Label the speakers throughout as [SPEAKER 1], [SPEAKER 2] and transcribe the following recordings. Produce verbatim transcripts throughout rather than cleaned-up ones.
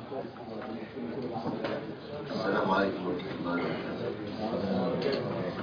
[SPEAKER 1] السلام عليكم ورحمة الله وبركاته.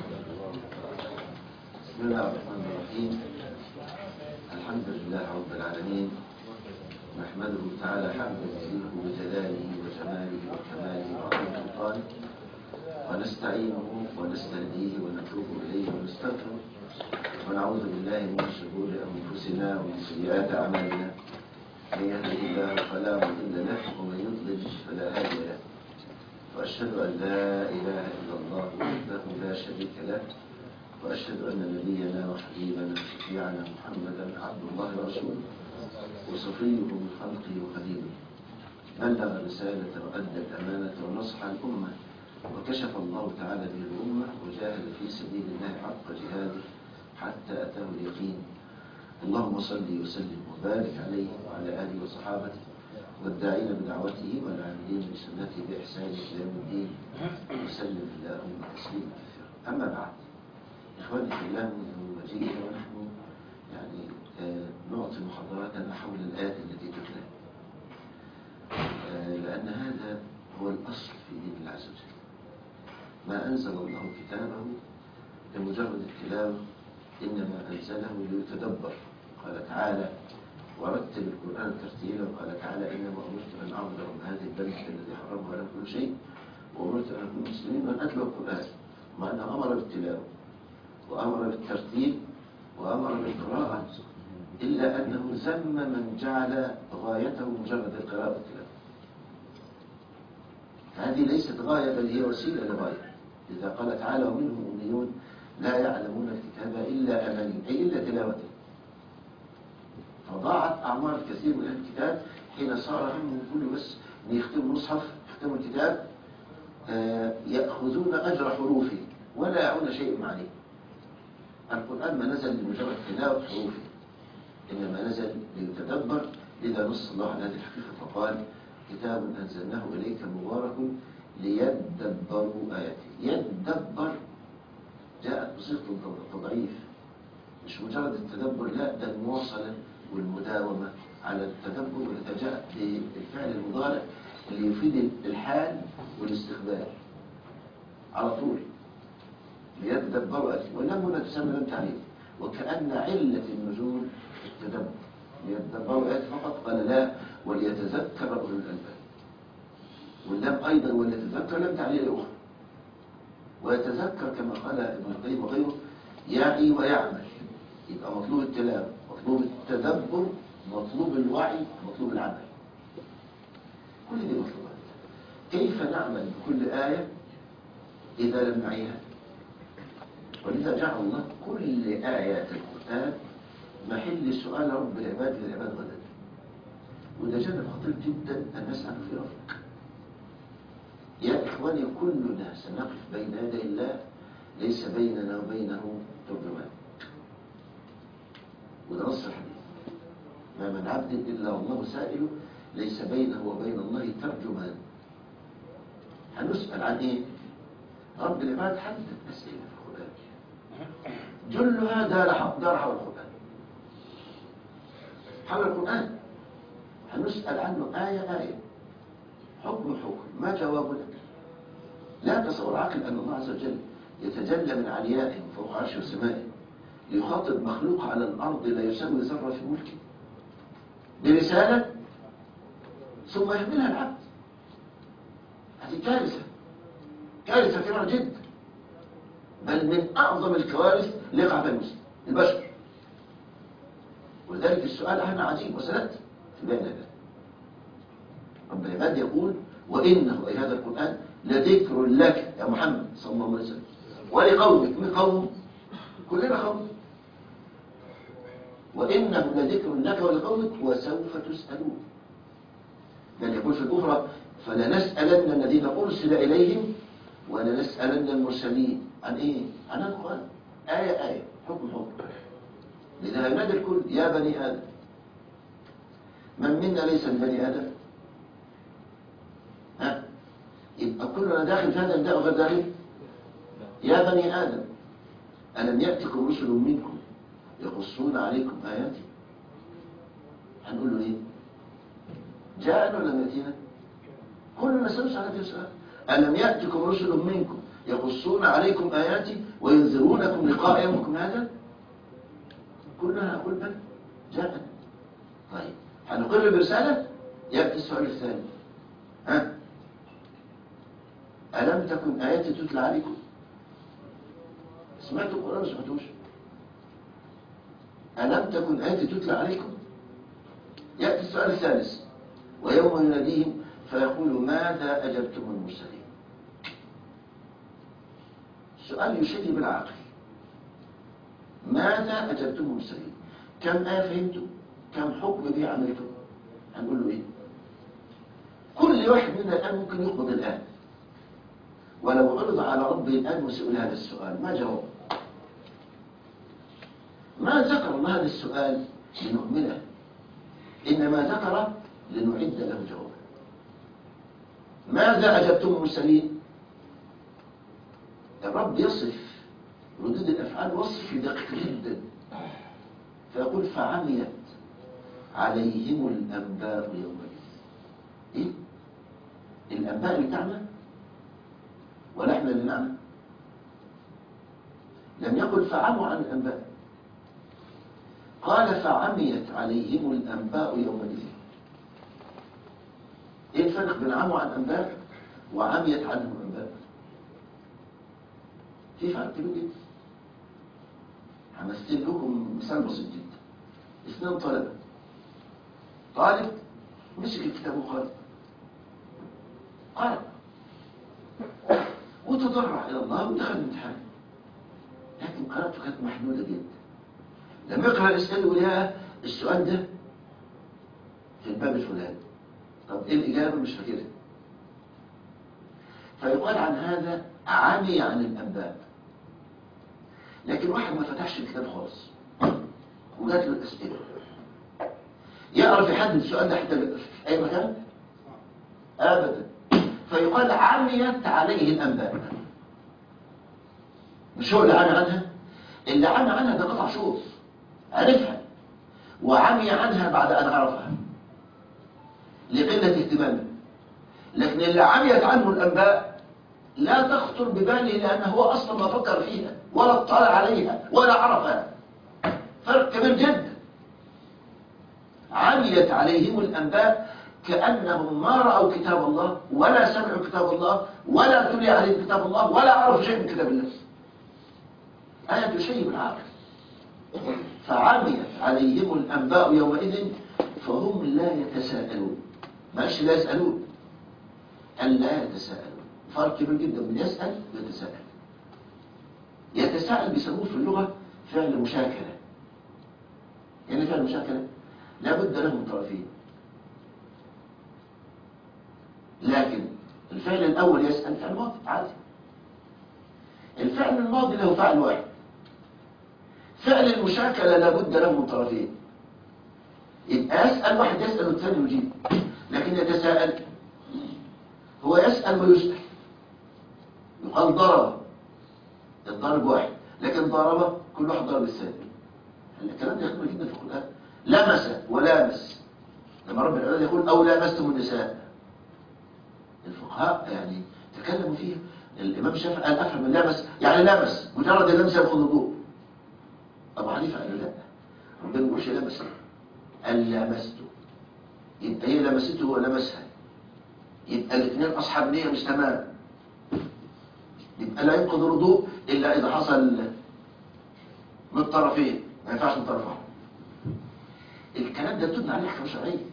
[SPEAKER 1] بسم الله الرحمن الرحيم. الحمد لله رب العالمين، نحمده تعالى حمدا يليق بجلاله وجماله وكماله وعظيم سلطانه، ونستعينه ونستهديه ونتوب إليه ونستغفره، ونعوذ بالله من شرور أنفسنا ومن سيئات أعمالنا، من يهده الله فلا مضل له ومن يضلل فلا هادي له، وأشهد أن لا إله إلا الله وحده لا شريك له، وأشهد أن نبينا وحبيبنا وشفيعنا محمدا عبد الله ورسوله وصفيه من خلقه وخليله، بلغ الرسالة وأدى الأمانة ونصح الأمة، وكشف الله تعالى به الأمة، وجاهد في سبيل الله حق جهاده حتى أتاه اليقين. اللهم صل وسلم وبارك عليه وعلى آله وصحابته والداعين بدعوته والعاملين بسنته بإحسان إلى يوم الدين، وسلم اللهم تسليما كثيرا. أما بعد، إخواني في الله، منذ مجيئنا ونحن يعني آه نعطي محاضراتنا حول الآيات التي تتلى، آه لأن هذا هو الأصل في دين الله عز وجل. ما أنزل الله كتابه لمجرد التلاوة، إنما أنزله ليتدبر. قال تعالى: ورتل القرآن ترتيلا. وقال تعالى: إنما أمرت أن أعبد رب هذه البلدة الذي حرمها على كل شيء، وأمرت أن أكون مسلمين وأن أتلو القرآن. مع أنه أمر بالتلاوة وأمر بالترتيل وأمر بالقراءة، إلا أنه ذم من جعل غايته مجرد القراءة والتلاوة. هذه ليست غاية، بل هي وسيلة لغاية. إذا قال تعالى: ومنهم أميون لا يعلمون الكتاب إلا أماني، أي إلا تلاوته. فضاعت أعمار كثير من أهل الكتاب حين صار همهم كل بس أن يختموا المصحف، يختموا الكتاب، آه يأخذون أجر حروفه ولا يعون شيء معانيه. القرآن ما نزل لمجرد تلاوة حروفه، إنما نزل ليتدبر. لذا نص الله على هذه الحقيقة فقال: كتاب أنزلناه إليك مبارك ليدبروا آياته. يدبر جاءت بصيغة التضعيف، مش مجرد التدبر، لا، ده المواصلة والمداومة على التدبر، والتي جاءت بالفعل المضارع اللي يفيد الحال والاستقبال على طول. ليتدبروا آياته، واللام هنا تسمى لام تعليل، وكأن علة النزول التدبر. ليتدبروا آياته فقط، قال لا، وليتذكر أولو الألباب. واللام أيضا وليتذكر لام تعليل أخرى، ويتذكر كما قال ابن القيم وغيره: يعي ويعمل. يبقى مطلوب التلاوة، مطلوب التدبر، مطلوب الوعي، مطلوب العمل. كل دي مطلوبات. كيف نعمل بكل آية إذا لم نعيها؟ ولذا جعل الله كل آيات القرآن محل سؤال رب العباد للعباد غدا. وده جانب خطير جدا أن نسأل في رفق. يا إخواني، كلنا سنقف بين يدي الله، ليس بيننا وبينه ترجمان. وده نص الحديث: ما من عبد إلا والله سائله، ليس بينه وبين الله ترجمان. هنسأل عن إيه؟ رب العباد حدد أسئلة في القرآن، جلها دار دار حول القرآن، حول القرآن. هنسأل عنه آية آية، حكم حكم، ما جواب لك؟ لا تصور عقل أن الله عز وجل يتجلى من عليائه فوق عرشه وسمائه ليخاطب مخلوق على الأرض لا يساوي ذرة في ملكه برسالة ثم يحملها العبد. هذه كارثة، كارثة كبيرة جدا، بل من أعظم الكوارث اللي يقع بها المسلم البشر. ولذلك السؤال هنا عجيب، وسنأتي في بين هذا. رب العباد يقول: وإنه، أي هذا القرآن، لذكر لك يا محمد صلى الله عليه وسلم ولقومك. من قوم؟ كلنا قوم. وإنه لذكر لك ولقومك وسوف تسألون. بل يقول في الأخرى: فلنسألن الذين أرسل إليهم ولنسألن المرسلين. عن إيه؟ عن القرآن، آية آية، حكم حكم. لذا ينادي الكل: يا بني آدم. من منا ليس بني آدم؟ ها؟ يبقى كلنا داخل في هذا النداء وغير داخل. يا بني آدم، ألم يأتكم رسل منكم يقصون عليكم آياتي؟ هنقول له إيه؟ جاءنا ولا يأتينا؟ كلنا سنسأل هذا السؤال. ألم يأتكم رسل منكم يقصون عليكم آياتي وينذرونكم لقاء يومكم هذا؟ كلنا نقول بل جاءنا. طيب هنقر برسالة؟ يأتي السؤال الثاني، ها؟ ألم تكن آياتي تتلى عليكم؟ سمعتوا القرآن ما سمعتوش؟ ألم تكن آياتي تتلى عليكم؟ يأتي السؤال الثالث، ويوم يناديهم فيقول ماذا أجبتم المرسلين؟ سؤال يشيب العقل. ماذا أجبتم المرسلين؟ كم آية فهمتم؟ كم حكم به عملتم؟ هنقول له إيه؟ كل واحد منا الآن ممكن يقبض الآن، ولو عرض على ربه الآن وسئل هذا السؤال ما جاوب؟ ما ذكر الله هذا السؤال لنؤمنه، إنما ذكر لنعد له جوابا. ماذا أجبتم المرسلين؟ الرب يصف ردود الأفعال وصف دقيق جدا، فيقول فعميت عليهم الأنباء يومئذ. إيه؟ الأنباء اللي تعمى ولا إحنا اللي نعمى؟ لم يقل فعموا عن الأنباء، قال فعميت عليهم الأنباء يومئذ. إيه الفرق بين عموا عن الأنباء وعميت عنهم الأنباء؟ في فرق كبير جدا. همثل لكم مثال بسيط جدا. اثنين طلبة، طالب مسك الكتاب وقرأ قرأ وتضرع إلى الله ودخل الامتحان، لكن قراءته كانت محدودة جدا. لما يقرأ الإسئلة يقول يا السؤال ده في الباب الفلاني، طب إيه الإجابة؟ مش فاكرها. فيقال عن هذا عمي عن الأنباء. لكن واحد ما فتحش الكتاب خالص وجات له الأسئلة، يعرف يحدد السؤال ده حتى في أي مكان؟ أبدا. فيقال عميت عليه الأنباء. مش هو اللي عمي عنها، اللي عمي عنها ده قطع شوط عرفها وعمي عنها بعد أن عرفها لقلة اهتمامه. لكن اللي عميت عنه الأنباء لا تخطر بباله لأنه هو أصلا ما فكر فيها ولا اطلع عليها ولا عرفها. فرق كبير جدا. عميت عليهم الأنباء كأنهم ما رأوا كتاب الله ولا سمعوا كتاب الله ولا تلي عليهم كتاب الله ولا عرفوا شيء من كتاب الله. آية تشيب العقل. فعميت عليهم الأنباء يومئذ فهم لا يتساءلون. ماشي لا يسألون، أن لا يتساءلون. فرق كبير جدا من يسأل ويتساءل. يتساءل بيسموه في اللغة فعل مشاكلة. يعني فعل مشاكلة لابد له من طرفين، لكن الفعل الأول يسأل فعل ماضي عادي. الفعل الماضي له فعل واحد. فعل المشاكلة لابد له من طرفين، يبقى يسأل واحد يسأل والثاني يجيب. لكن يتساءل هو يسأل ويسأل. يقال ضرب، الضرب واحد، لكن ضرب كل واحد ضرب الثاني. الكلام ده يخدم جدا في القرآن. لمس ولامس، لما رب العالمين يقول أو لامستم النساء، الفقهاء يعني تكلموا فيها. الإمام الشافعي قال أفهم من لمس يعني لمس، مجرد اللمس يأخذ الوضوء. أبو حنيفة قال لا، ربنا ما يقولش لمس، قال لمسته، يبقى هي لمسته ولمسها، يبقى الاثنين أصحاب نية مش تمام، يبقى لا ينقض الوضوء إلا إذا حصل من الطرفين، ما ينفعش من طرف واحد. الكلام ده تبنى عليه أحكام شرعية.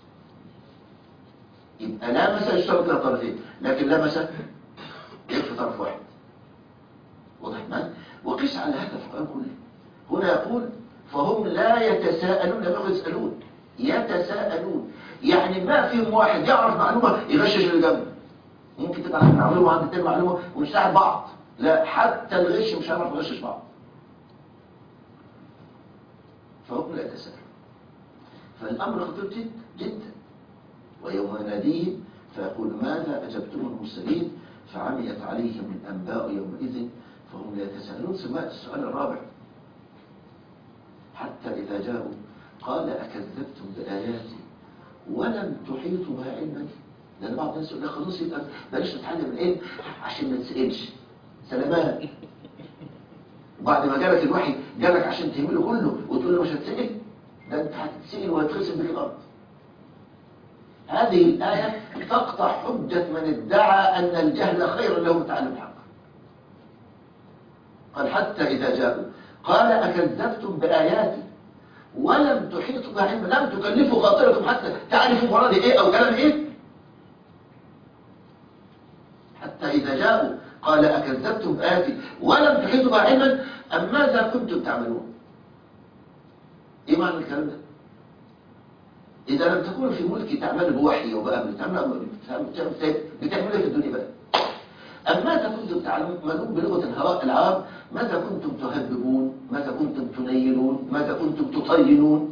[SPEAKER 1] يبقى لامس يشترط إلى طرفين، لكن لمس يكفي طرف واحد. واضح معاك؟ وقيس على هذا في القرآن كله. هنا يقول فهم لا يتساءلون، لم يقل يسألون، يتساءلون. يعني ما فيهم واحد يعرف معلومة يغشش اللي جنبه. ممكن تبقى عند معلومة وعند التاني معلومة ونساعد بعض، لا حتى الغش مش هنعرف نغشش بعض. فهم لا يتساءلون. فالأمر خطير جدا جدا. ويوم يناديهم فيقول ماذا أجبتم المرسلين فعميت عليهم الأنباء يومئذ فهم لا يتساءلون. ثم السؤال الرابع حتى إذا جاءوا قال أكذبتم بآياتي ولم تحيطوا بها علما. ده بعض الناس يقول لك خلاص يبقى بلاش نتعلم العلم عشان ما نتسالش. سلامات. وبعد ما جالك الوحي جالك عشان تهمله كله وتقول له مش هتسال؟ ده انت هتتسال وهتخسر بك الارض. هذه الآية تقطع حجة من ادعى أن الجهل خير له من تعلم الحق. قال حتى إذا جاءوا قال أكذبتم بآياتي ولم تحيطوا بها علما، لم تكلفوا خاطركم حتى تعرفوا مراد إيه أو كلام إيه. حتى إذا جاءوا قال أكذبتم بآياتي ولم تحيطوا بها علما أم ماذا كنتم تعملون؟ إيه معنى الكلام ده؟ إذا لم تكونوا في ملكي تعملوا بوحي وبأمر تعملوا بتعملوا في الدنيا بقى. أم ماذا كنتم تعملون بلغة الهواء العام؟ ماذا كنتم تهببون؟ ماذا كنتم تنيلون؟ ماذا كنتم تطينون؟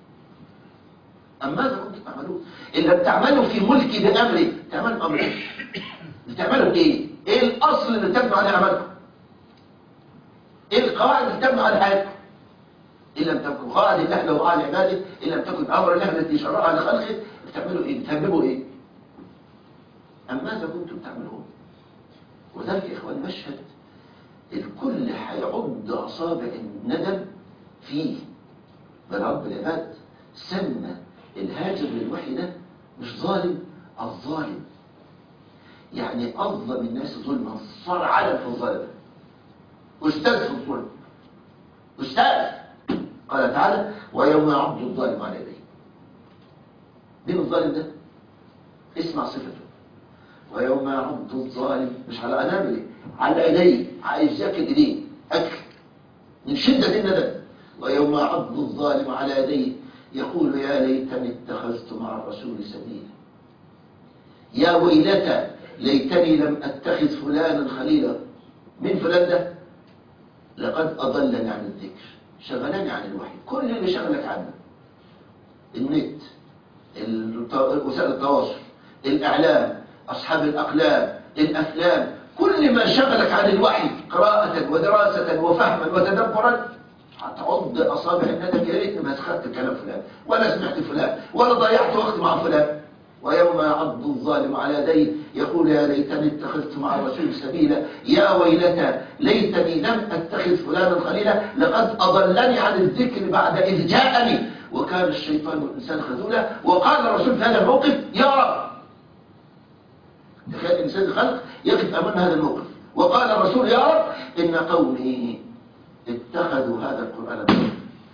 [SPEAKER 1] أم ماذا كنتم تعملون؟ إن لم تعملوا في ملكي بأمري تعملوا أمري. بتعملوا إيه؟ إيه الأصل اللي تبنوا عليه عملكم؟ إيه القواعد اللي تبنوا على حياتكم؟ إن لم تكن قواعد الله لو على عباده، إن لم تكن أمر الله التي شرعها لخلقه، بتعملوا إيه؟ بتهببوا إيه؟ أم ماذا كنتم تعملون؟ وذلك يا إخوان مشهد الكل هيعض أصابع الندم فيه. بل رب العباد سمى الهاجر للوحي ده مش ظالم، الظالم يعني أظلم الناس ظلما، صار علم في الظلم، أستاذ في الظلم، أستاذ. قال تعالى ويوم يعض الظالم على يديه. مين الظالم ده؟ اسمع صفته. ويوم يعض الظالم مش على أنامله، على يديه، عايز ياكل ايديه أكل من شدة الندم. ويوم يعض الظالم على يديه يقول يا ليتني اتخذت مع الرسول سبيلا، يا ويلتى ليتني لم أتخذ فلانا خليلا. من فلان ده؟ لقد أضلني عن الذكر، شغلني عن الوحي. كل اللي شغلك عنه النت، وسائل التواصل، الإعلام، أصحاب الأقلام، الأفلام، كل ما شغلك عن الوحي قراءة ودراسة وفهما وتدبرا هتعض أصابع الندم. يا ريتني ما أخذت كلام فلان ولا سمعت فلان ولا ضيعت وقت مع فلان. ويوم يعض الظالم على يديه يقول يا ليتني اتخذت مع الرسول سبيلا، يا ويلتى ليتني لم اتخذ فلانا خليلا، لقد اضلني عن الذكر بعد اذ جاءني وكان الشيطان والانسان خذولا. وقال الرسول في هذا الموقف يا رب. تخيل انسان الخلق يقف امام هذا الموقف وقال الرسول يا رب ان قومي اتخذوا هذا القران بهم.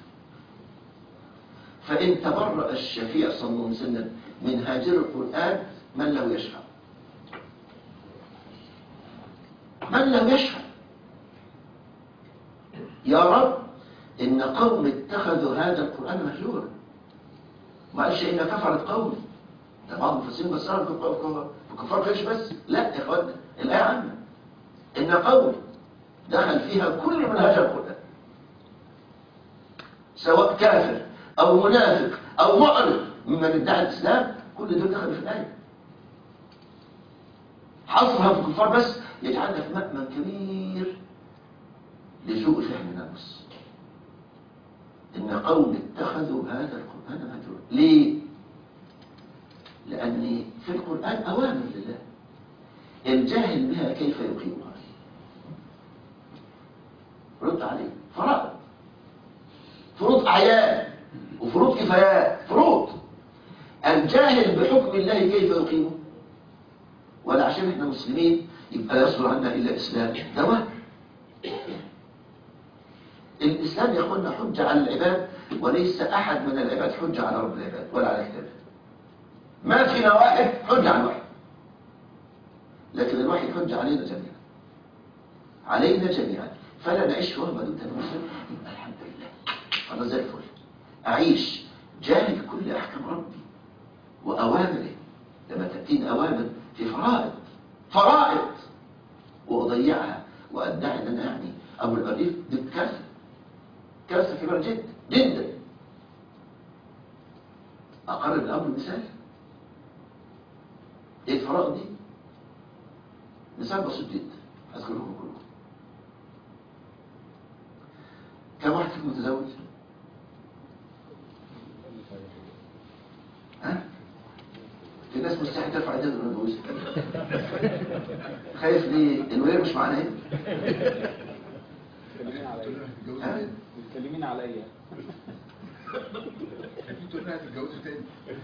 [SPEAKER 1] فان تبرأ الشفيع صلى الله عليه وسلم من هاجر القرآن من له يشفع، من له يشفع. يا رب إن قوم اتخذوا هذا القرآن مهجورا. ما قالش إن كفرت قومي. ده بعض المفسرين بصرها في كفار قريش بس. لا يا إخوان، الآية عامة. إن قومي دخل فيها كل من هاجر القرآن، سواء كافر أو منافق أو معرض ممن ادعى الإسلام، كل دول دخلوا في الآية. حصرها في الكفار بس يجعلنا في مأمن كبير لسوء فهم النص. إن قوم اتخذوا هذا القرآن مهجورا. ليه؟ لأن في القرآن أوامر لله، الجاهل بها كيف يقيمها؟ رد عليه. فرائض، فروض أعيان وفروض كفايات، فروض. الجاهل بحكم الله كيف يقيمه؟ ولا عشان احنا مسلمين يبقى يصدر عنا إلا إسلام؟ ده وهم. الإسلام يا أخوانا حجة على العباد، وليس أحد من العباد حجة على رب العباد ولا على كتابه. ما فينا واحد حجة على الوحي، لكن الوحي حجة علينا جميعا، علينا جميعا. فلا نعيش في وهم دون مسلم يبقى الحمد لله أنا زي الفل. أعيش جاهل كل أحكام ربي وأوامره. لما تأتيني أوامر في فرائض فرائض وأضيعها وأدعي أن أنا يعني أبو الأريف، دي كارثة، كارثة كبيرة جدا جدا. أقرب الأمر مثال. إيه الفرائض دي؟ مثال بسيط جدا أذكر لكم كلكم. كم واحد فيكم متزوج؟ ها؟ في ناس مستحيل ترفع ايديك ونتجوزها. خايف ليه؟ الوليه مش معانا هنا.
[SPEAKER 2] متكلمين عليا.
[SPEAKER 3] انتوا تقولوا لها هتتجوزوا تاني.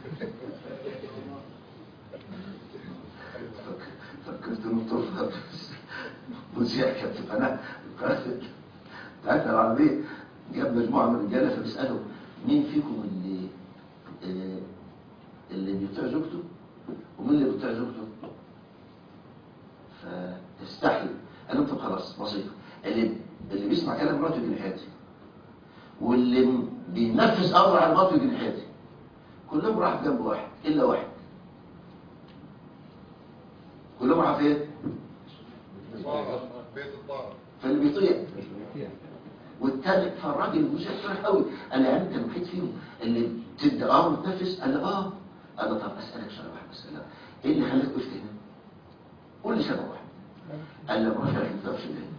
[SPEAKER 1] فكرت انه طرفها مذيع كانت في قناه بتاعتنا العربيه، جاب مجموعه من الرجاله فبيسالوا مين فيكم اللي آه اللي بيطيع زوجته ومين اللي بيطيع زوجته؟ فتستحي. قال لهم طب خلاص بسيطه، اللي اللي بيسمع كلام مراته يجي ناحيتي، واللي بينفذ امر على مراته يجي ناحيتي. كلهم راح جنب واحد الا واحد. كلهم راح فين؟
[SPEAKER 3] بيت الطاعه.
[SPEAKER 1] فاللي بيطيع. والتالت فالراجل المذيع فرح قوي، قال لي يعني انت الوحيد فيهم اللي بتدي امر وتنفذ؟ قال لي اه. قال له طب اسالك سؤال واحد بس، ايه اللي خلاك وقفت هنا؟ قول لي سبب واحد. قال لي مراتي ما بتقفش ليه؟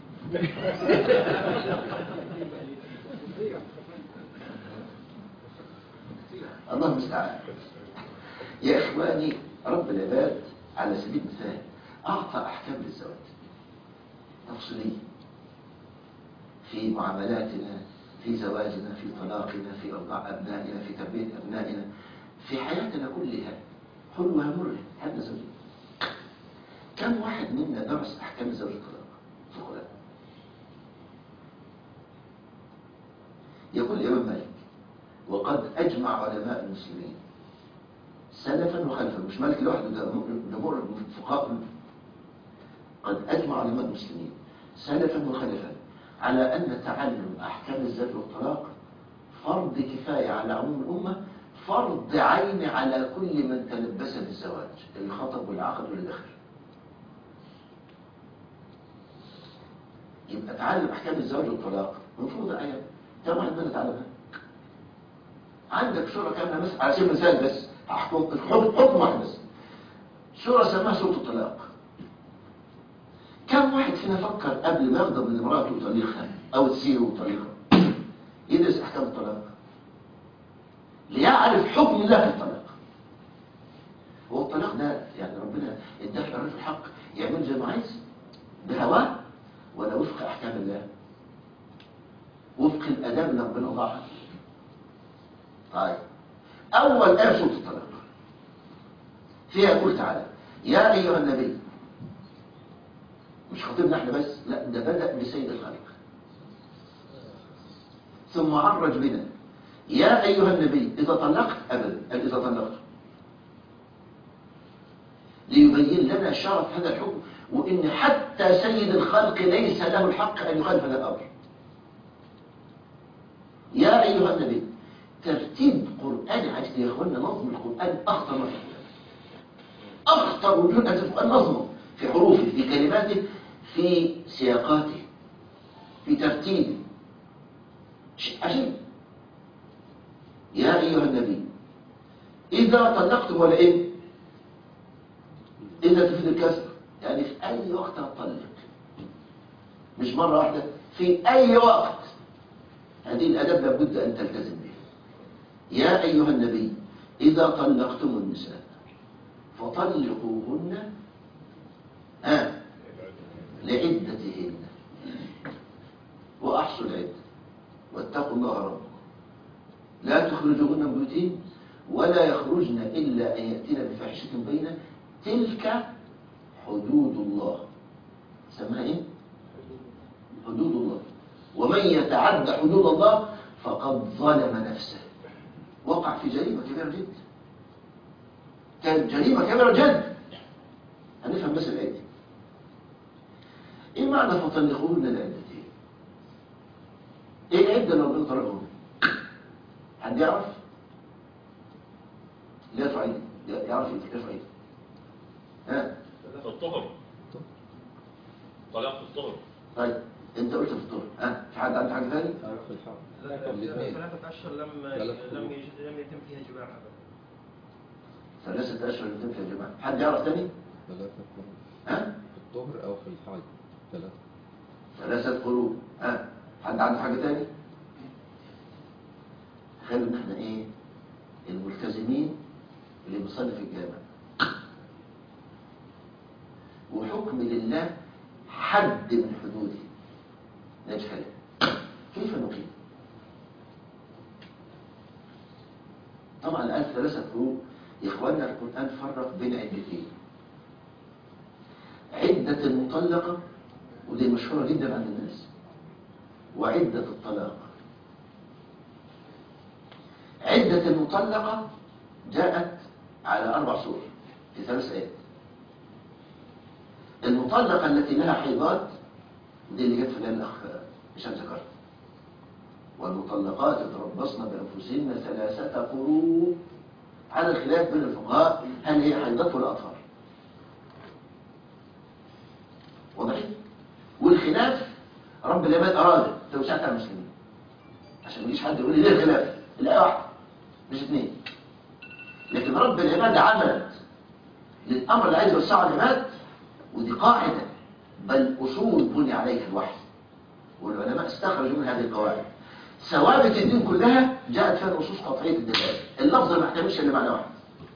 [SPEAKER 1] الله المستعان. يا اخواني، رب العباد على سبيل المثال اعطى احكام للزواج تفصيليه في معاملاتنا، في زواجنا، في طلاقنا، في ارضاع ابنائنا، في تربيه ابنائنا، في حياتنا كلها، حلوها مرة. هذا زوجي. كم واحد منا درس احكام الزواج والطلاق في القرآن؟ يقول الامام مالك وقد اجمع علماء المسلمين سلفا وخلفا، مش مالك لوحده، ده جمهور الفقهاء، قد اجمع علماء المسلمين سلفا وخلفا على ان تعلم احكام الزواج والطلاق فرض كفايه على عموم الامه، فرض عين على كل من تلبس بالزواج، الخطب والعقد والاخر. يبقى تعلم احكام الزواج والطلاق مفروض ايام. كم واحد منا تعلمها؟ عندك سوره كامله مثلا على سبيل المثال، بس هحكم حكم واحد بس، سوره سماها سوره الطلاق. كم واحد فينا فكر قبل ما يغضب من امراته وطليقها او تسيره وطليقها يدرس احكام الطلاق ليعرف حكم الله في الطلاق؟ هو الطلاق ده يعني ربنا اداك الرجل الحق يعمل زي ما عايز بهواه ولا وفق احكام الله، وفق الاداب اللي ربنا وضعها؟ طيب، اول ايه سوره الطلاق فيها يقول تعالى يا ايها النبي. مش خطيبنا احنا بس، لا، ده بدأ بسيد الخلق ثم عرج بنا. يا ايها النبي اذا طلقت، ابدا اذا طلقت، ليبين لنا شرف هذا الحكم، وان حتى سيد الخلق ليس له الحق ان يخالف هذا الامر. يا ايها النبي، ترتيب قرآني عجيب يا اخوانا. نظم القرآن اخطر ما في القرآن، اخطر وجود في القرآن نظمه، في حروفه، في كلماته، في سياقاته، في ترتيبه، شيء عجيب. يا ايها النبي اذا طلقتم، ولا ايه؟ اذا تفيد الكسر، يعني في اي وقت هتطلق، مش مره واحده، في اي وقت. هذه الاداب لابد ان تلتزم بها. يا ايها النبي اذا طلقتم النساء فطلقوهن ها لعدتهن واحصوا العده واتقوا الله ربكم لا تخرجوهن من بيوتهن ولا يخرجن الا ان ياتين بفاحشه بينه تلك حدود الله. سماها ايه؟ حدود الله. ومن يتعد حدود الله فقد ظلم نفسه، وقع في جريمه كبيره جدا. كانت جريمه كبيره جدا. هنفهم بس الايه. ايه معنى فطلقوهن لعدتهن؟ ايه العده لو ربنا طلقوهن؟ حد يعرف؟ لا يرفع ايده، يعرف يرفع ايده. ها؟
[SPEAKER 4] الطهر، طلاق الطهر.
[SPEAKER 1] طيب انت قلت في الطهر، ها؟ في حد عنده حاجه ثانيه؟
[SPEAKER 5] في الحرب ثلاثة أشهر لم لم لم يتم فيها جماع أبدا.
[SPEAKER 1] ثلاثة أشهر لم يتم فيها جماع. حد يعرف ثاني؟
[SPEAKER 6] ثلاثة قرون.
[SPEAKER 1] ها؟
[SPEAKER 6] في الطهر أو في الحيض. ثلاثة.
[SPEAKER 1] ثلاثة قرون. ها؟ حد عنده حاجة ثاني؟ تخيلوا ان احنا ايه؟ الملتزمين اللي بنصلي في الجامع وحكم لله حد من حدوده نجهل. كيف نقيم؟ طبعا الآن ثلاثة فروق يا إخواننا. القرآن فرق بين عدتين: عدة المطلقة ودي مشهورة جدا عند الناس، وعدة الطلاق. عدة المطلقة جاءت على أربع صور في ثلاث آيات. المطلقة التي لها حيضات دي اللي جت في الآية الأخ هشام ذكرها: والمطلقات يتربصن بأنفسهن ثلاثة قروء، على الخلاف بين الفقهاء هل هي حيضات ولا أطهار. واضح؟ والخلاف رب العباد أراد توسعة على المسلمين، عشان ما يجيش حد يقول لي ليه الخلاف؟ الآية واحدة مش اثنين. لكن رب العباد عملت للأمر اللي عايز يوسعه العباد، ودي قاعدة بل أصول بني عليها الوحي، والعلماء استخرجوا من هذه القواعد. ثوابت الدين كلها جاءت فيها نصوص قطعية الدلالة، اللفظ ما يحتملش إلا معنى واحد.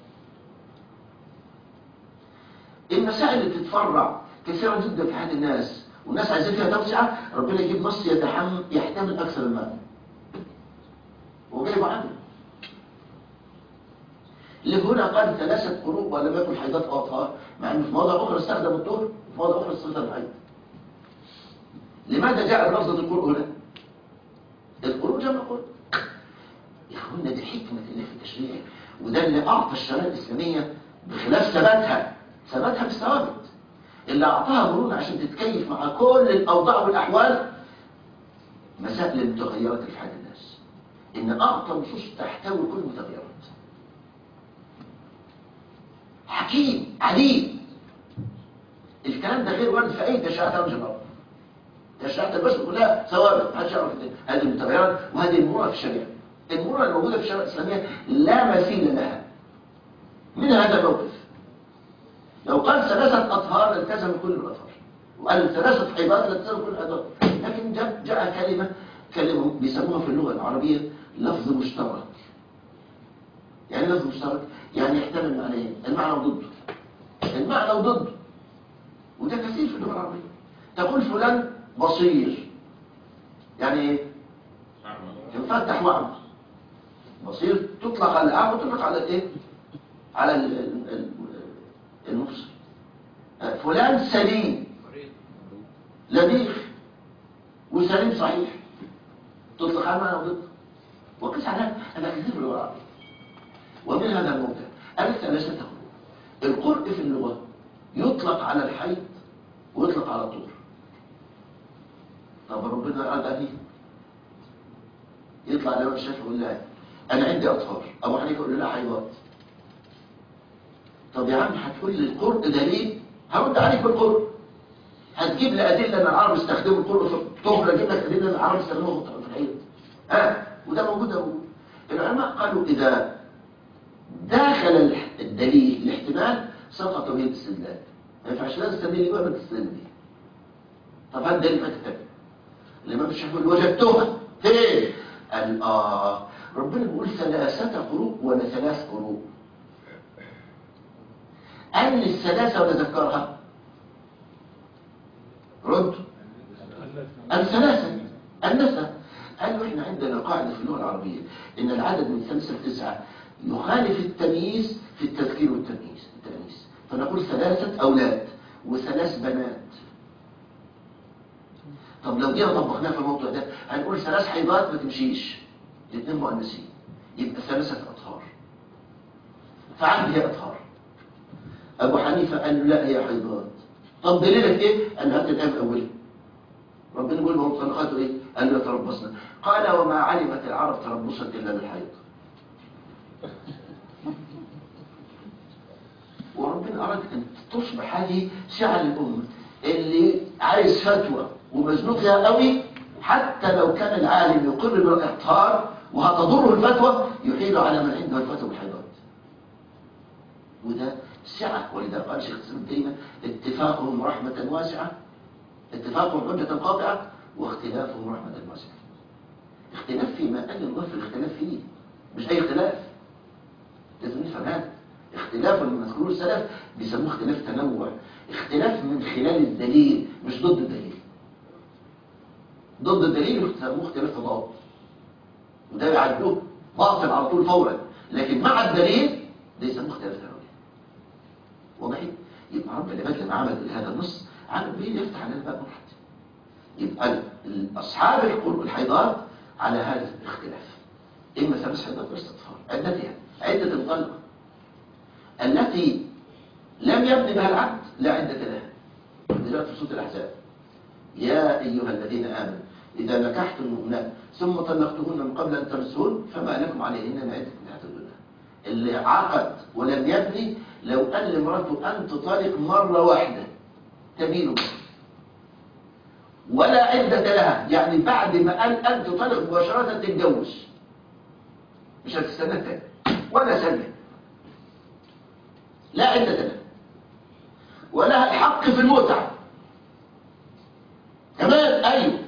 [SPEAKER 1] المسائل اللي بتتفرع كثيرا جدا في حياة الناس والناس عايزين فيها توسعة، ربنا يجيب نص يتحمل يحتمل أكثر المعنى وجايب عنه. اللي هنا قال ثلاثة قروء ولم يكن حيضات أو أطهار، مع أنه في مواضع أخرى استخدم الطهر وفي مواضع أخرى استخدم الحيض. لماذا جاء لفظة القروء هنا؟ القروء جمع قروء. يا أخوانا دي حكمة الله في التشريع، وده اللي أعطى الشريعة الإسلامية بخلاف ثباتها ثباتها بالثوابت اللي أعطاها مرونة عشان تتكيف مع كل الأوضاع والأحوال. مسائل المتغيرات اللي في حياة الناس إن أعطى نصوص تحتوي كل المتغيرات. حكيم عليم. الكلام ده غير وارد في أي تشريعات على وجه الأرض. تشريعات البشر كلها ثوابت، محدش يعرف هذه المتغيرات وهذه المرونة في الشريعة. المرونة الموجودة في الشريعة الإسلامية لا مثيل لها. من هذا الموقف لو قال ثلاثة أطهار التزم كل الأطهار، وقال ثلاثة حيضات التزم كل الحيضات. لكن جاء, جاء كلمة كلمة بيسموها في اللغة العربية لفظ مشترك. يعني لفظ مشترك يعني يحتمل معنيين، المعنى وضده. المعنى وضده وده كثير في اللغة العربية. تقول فلان بصير يعني ايه؟ ينفتح وعمل. بصير تطلق على الأعمى وتطلق على الايه؟ على المبصر. فلان سليم لبيخ وسليم صحيح، تطلق على المعنى وضده. وقس على هذا كثير في اللغة العربية. ومن هذا الموضع قالت ثلاثة قروء. القرء في اللغة يطلق على الحيض ويطلق على الطهر. طب ربنا قال أهلي يطلع الإمام الشافعي يقول لا أنا عندي أطهار، أبو حنيفة يقول لا حيضات. طب يا عم هتقول لي القرء دليل؟ هرد عليك بالقرء. هتجيب لي أدلة أن العرب استخدموا القرء في الطهر، أجيب لك أدلة أن العرب استخدموه في الحيض. ها وده موجود أهو. العلماء قالوا إذا داخل الدليل الاحتمال سقط به الاستدلال، ما ينفعش لازم تستدل بقى ما تستدل بيه. طب هذا الدليل فاتك الإمام الشافعي وجدتها فين؟ قال آه ربنا بيقول ثلاثة قروء ولا ثلاث قروء؟ قال الثلاثة ولا ذكرها؟ رد الثلاثة النسى. قالوا احنا عندنا قاعدة في اللغة العربية ان العدد من ثلاثة لتسعة يخالف التمييز في التذكير والتمييز التمييز. فنقول ثلاثة أولاد وثلاث بنات. طب لو جينا طبقناها في الموضوع ده هنقول ثلاث حيضات ما تمشيش، الاثنين مؤنثين، يبقى ثلاثة أطهار. فعندي هي أطهار. أبو حنيفة قال له لا هي حيضات. طب دليلك إيه؟ قال له هات الآية الأولى. ربنا يقول له مطلقاته إيه؟ قال له يتربصن. قال وما علمت العرب تربصا إلا بالحيض. وربنا أراد أن تصبح هذه سعة للأمة اللي عايز فتوى ومزنوق فيها قوي، حتى لو كان العالم يقر بالاحتار وهتضره الفتوى يحيل على من عنده الفتوى بالحيضات. وده سعة. ولذا قال شيخ الإسلام ابن تيمية اتفاقهم رحمة واسعة، اتفاقهم حجة قاطعة واختلافهم رحمة واسعة. اختلاف فيما قال الله في الاختلاف فيه، مش أي اختلاف. لازم نفهم هذا اختلاف المذكور السلف بيسموه اختلاف تنوع، اختلاف من خلال الدليل مش ضد الدليل. ضد الدليل بيسموه اختلاف تضاد، وده يعدوه باطل على طول فورا، لكن مع الدليل ده يسموه اختلاف تنوع. واضح؟ يبقى رب العباد لما عمل هذا النص عمل بيه يفتح على الباب واحد. يبقى اصحاب القرب الحيضات على هذا الاختلاف، اما ثلاث حيضات واستغفار عدتها عده الطلق التي لم يبني بها العبد لا عده لها. دلوقتي في سوره الاحزاب يا ايها الذين امنوا اذا نكحتم المؤمنات ثم طلقتهن من قبل ان تمسهن فما لكم عليهن من عده تعتدونها. اللي عقد ولم يبني لو قال لمراته انت طالق مره واحده تبين ولا عدة لها، يعني بعد ما قال أنت طالق مباشرة تتجوز مش هتستنى تاني ولا ثانية، لا عدة لها ولها الحق في المتعة كمان. أيوه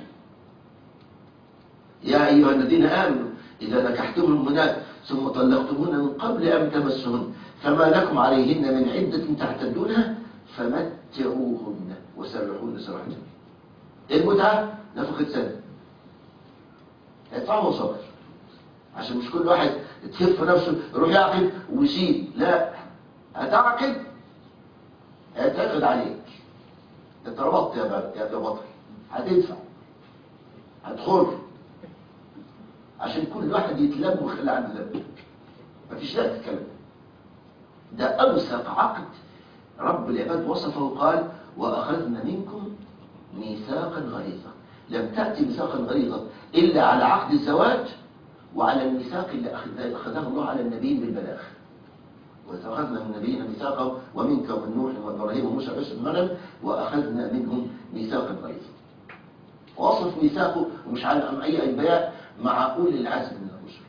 [SPEAKER 1] يا أيها الذين آمنوا إذا نكحتم المؤمنات ثم طلقتموهن من قبل أن تمسهن فما لكم عليهن من عدة تعتدونها فمتعوهن وسرحوهن سراحا جميلا. المتعة نفقة سنة هيدفعوا مصابر عشان مش كل واحد تهف نفسه يروح يعقد ويسيب، لا هتعقد هيتعقد عليك، انت ربطت يا بطل يا بطل هتدفع هتخر عشان كل واحد يتلم ويخلي عنده ذنب. مفيش لا تتكلم. ده أوثق عقد رب العباد وصفه وقال وأخذنا منكم ميثاقا غليظا. لم تأتي ميثاقا غليظا إلا على عقد الزواج وعلى الميثاق اللي أخذه الله على النبي بالبلاغ. وأخذنا من نبينا ميثاقه ومنك ومن نوح وإبراهيم وموسى وعيسى بن مريم وأخذنا منهم ميثاقا غليظا. ووصف ميثاقه ومش على أي أنبياء مع أولي العزم من الرسل.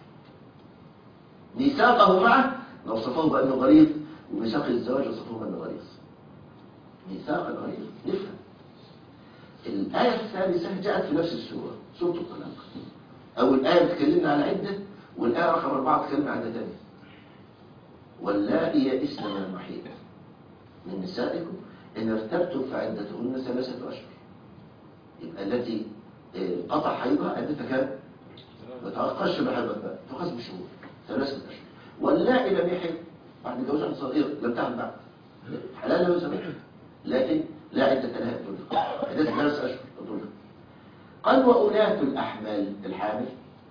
[SPEAKER 1] ميثاقه معه وصفه بأنه غليظ، وميثاق الزواج وصفه بأنه غليظ. ميثاقا غليظ. نفهم. الآية الثالثة جاءت في نفس السورة، سورة الطلاق. أول آية بتكلمنا على عدة، والآية رقم أربعة بتكلمنا على عدة ثانية. واللائي يئسن من المحيض من نسائكم إن ارتبتم فعدتهن ثلاثة أشهر. يبقى التي قطع حيضها عدتها كام؟ ما تقصش بحيضها بقى، تقص بشهور ثلاثة أشهر. واللائي لم يحض بعد جوزها صغير لم تحض بعد حلال له زمان، لكن لا عدة لها تطلق، عدتها ثلاثة أشهر تطلق. قال وأولاة الأحمال الحامل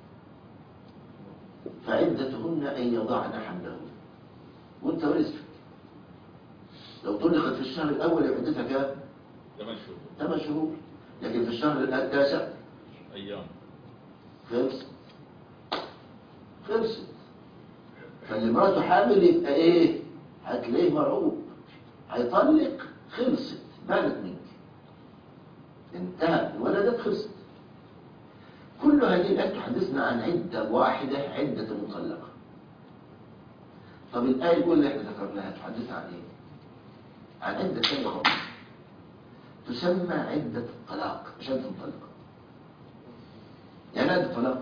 [SPEAKER 1] فعدتهن أن يضعن حملهن. وانت ورثت لو طلقت في الشهر الأول يبقى عدتها كام؟
[SPEAKER 4] ثمان شهور.
[SPEAKER 1] ثمان شهور، لكن في الشهر التاسع
[SPEAKER 4] أيام
[SPEAKER 1] خلصت خلصت. فاللي مراته حامل يبقى ايه؟ هتلاقيه مرعوب، هيطلق، خلصت بانت منك، انتهى ولدت خلصت. كل هذه الآيات تحدثنا عن عدة واحدة، عدة مطلقة. طب الآية الأولى اللي احنا ذكرناها تحدثنا عن ايه؟ عن عدة ثانية خالص تسمى عدة الطلاق، مش عدة المطلقة. يعني عدة الطلاق،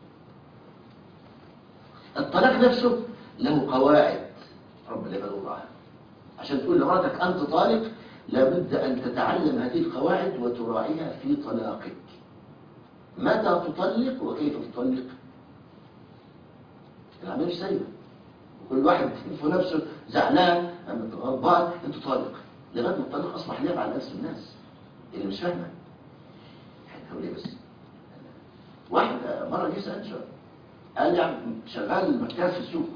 [SPEAKER 1] الطلاق نفسه له قواعد رب العباد وضعها. عشان تقول لمراتك أنت طالق لابد أن تتعلم هذه القواعد وتراعيها في طلاقك. متى تطلق وكيف تطلق. العملية مش سايبة، وكل واحد في نفسه زعلان أما غضبان أنت طالق، لغاية ما الطلاق أصبح لعب على نفس الناس اللي مش فاهمة. هقول ايه بس؟ واحد مرة جه سأل شغال قال لي عم شغال مكتاز في السوق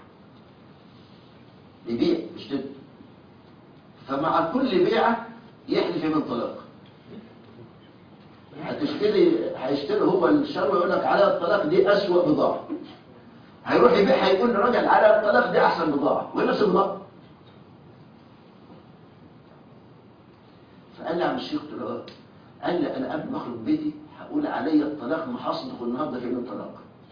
[SPEAKER 1] بيبيع بيشتري، فمع كل بيعة يحلف من طلاق. هتشتري هيشتري هو الشر ويقول لك على الطلاق دي أسوأ بضاعة، هيروح يبيع هيقول للراجل على الطلاق دي أحسن بضاعة وهي نفس البضاعة. فقال لي عم الشيخ قلت له قال لي أنا قبل ما أخرج بيتي هقول عليا الطلاق ما هصدق النهارده في يوم الطلاق.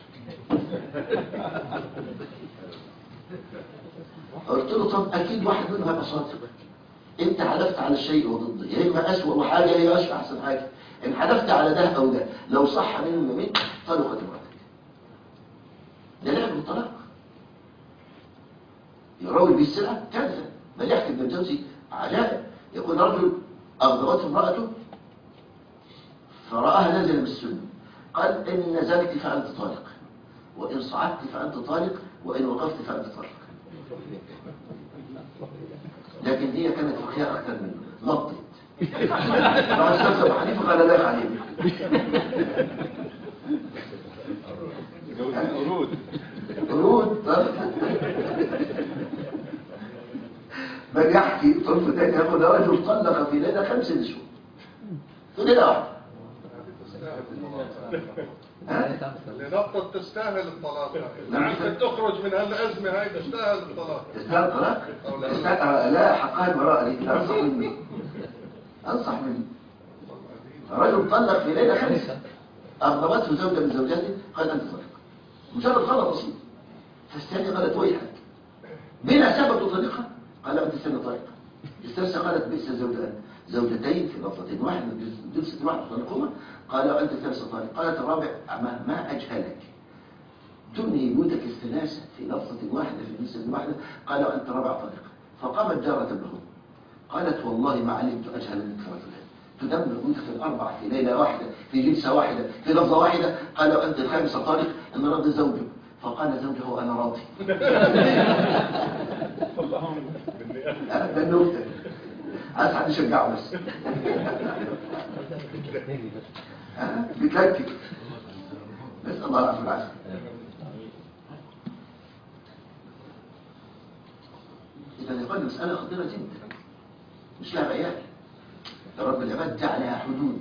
[SPEAKER 1] قلت له طب أكيد واحد منهم هيبقى صادق. أنت حلفت على الشيء وضده، يا إما أسوأ حاجة يا إما أحسن حاجة. إن حلفت على ده أو ده لو صح منهم يمين طلقت امرأتك. ده لعب الطلاق. يروي به السلعة كذا. بل يحكي ابن الجوزي عجائب، يقول رجل أغضبته امرأته فرآها نازلة بالسنة، قال إن نزلت فأنت طالق، وإن صعدت فأنت طالق، وإن وقفت فأنت طالق. لكن هي كانت فقهية أكثر منه، نطت راح استاذ أبو حنيفة قال لا عليه
[SPEAKER 2] قرود
[SPEAKER 1] قرود. بل يحكي طرف تاني ياخد رجل طلق في ليلة خمس نسوة في ليلة واحدة.
[SPEAKER 3] لنقطة تستاهل الطلاق.
[SPEAKER 1] نعم.
[SPEAKER 3] عشان تخرج من هالأزمة هاي تستاهل الطلاق.
[SPEAKER 1] تستاهل الطلاق؟ تستاهل. لا حقها البراءة دي. أنصح مني أنصح مني رجل طلق في ليلة خمسة، أغضبته زوجة من زوجاته قال أنت طالق، مجرد غلط بسيط. فالثانية قالت ويحك بلا سبب تطلقها، قال أنت الثانية طالقة. الثالثة قالت بئس الزوجان زوجتين في لفظة واحدة جلسة واحدة تطلقهما، قال أنت الثالثة طالق. قالت الرابع ما أجهلك تبني بيوتك الثلاثة في لفظة واحدة في جلسة واحدة، قال أنت رابع طالق. فقامت جارة له قالت والله ما علمت أجهل منك رجلا تدمر بيوتك الأربعة في ليلة واحدة في جلسة واحدة في لفظة واحدة، قال أنت الخامسة طالق إن رد زوجك. فقال زوجه أنا راضي. ده النكتة عايز حد يشجعه بس. بتلكك بس الله العافية والعافية. إذا يقول المسألة خطيرة جدا مش لها بيان. رب العباد جعلها حدود،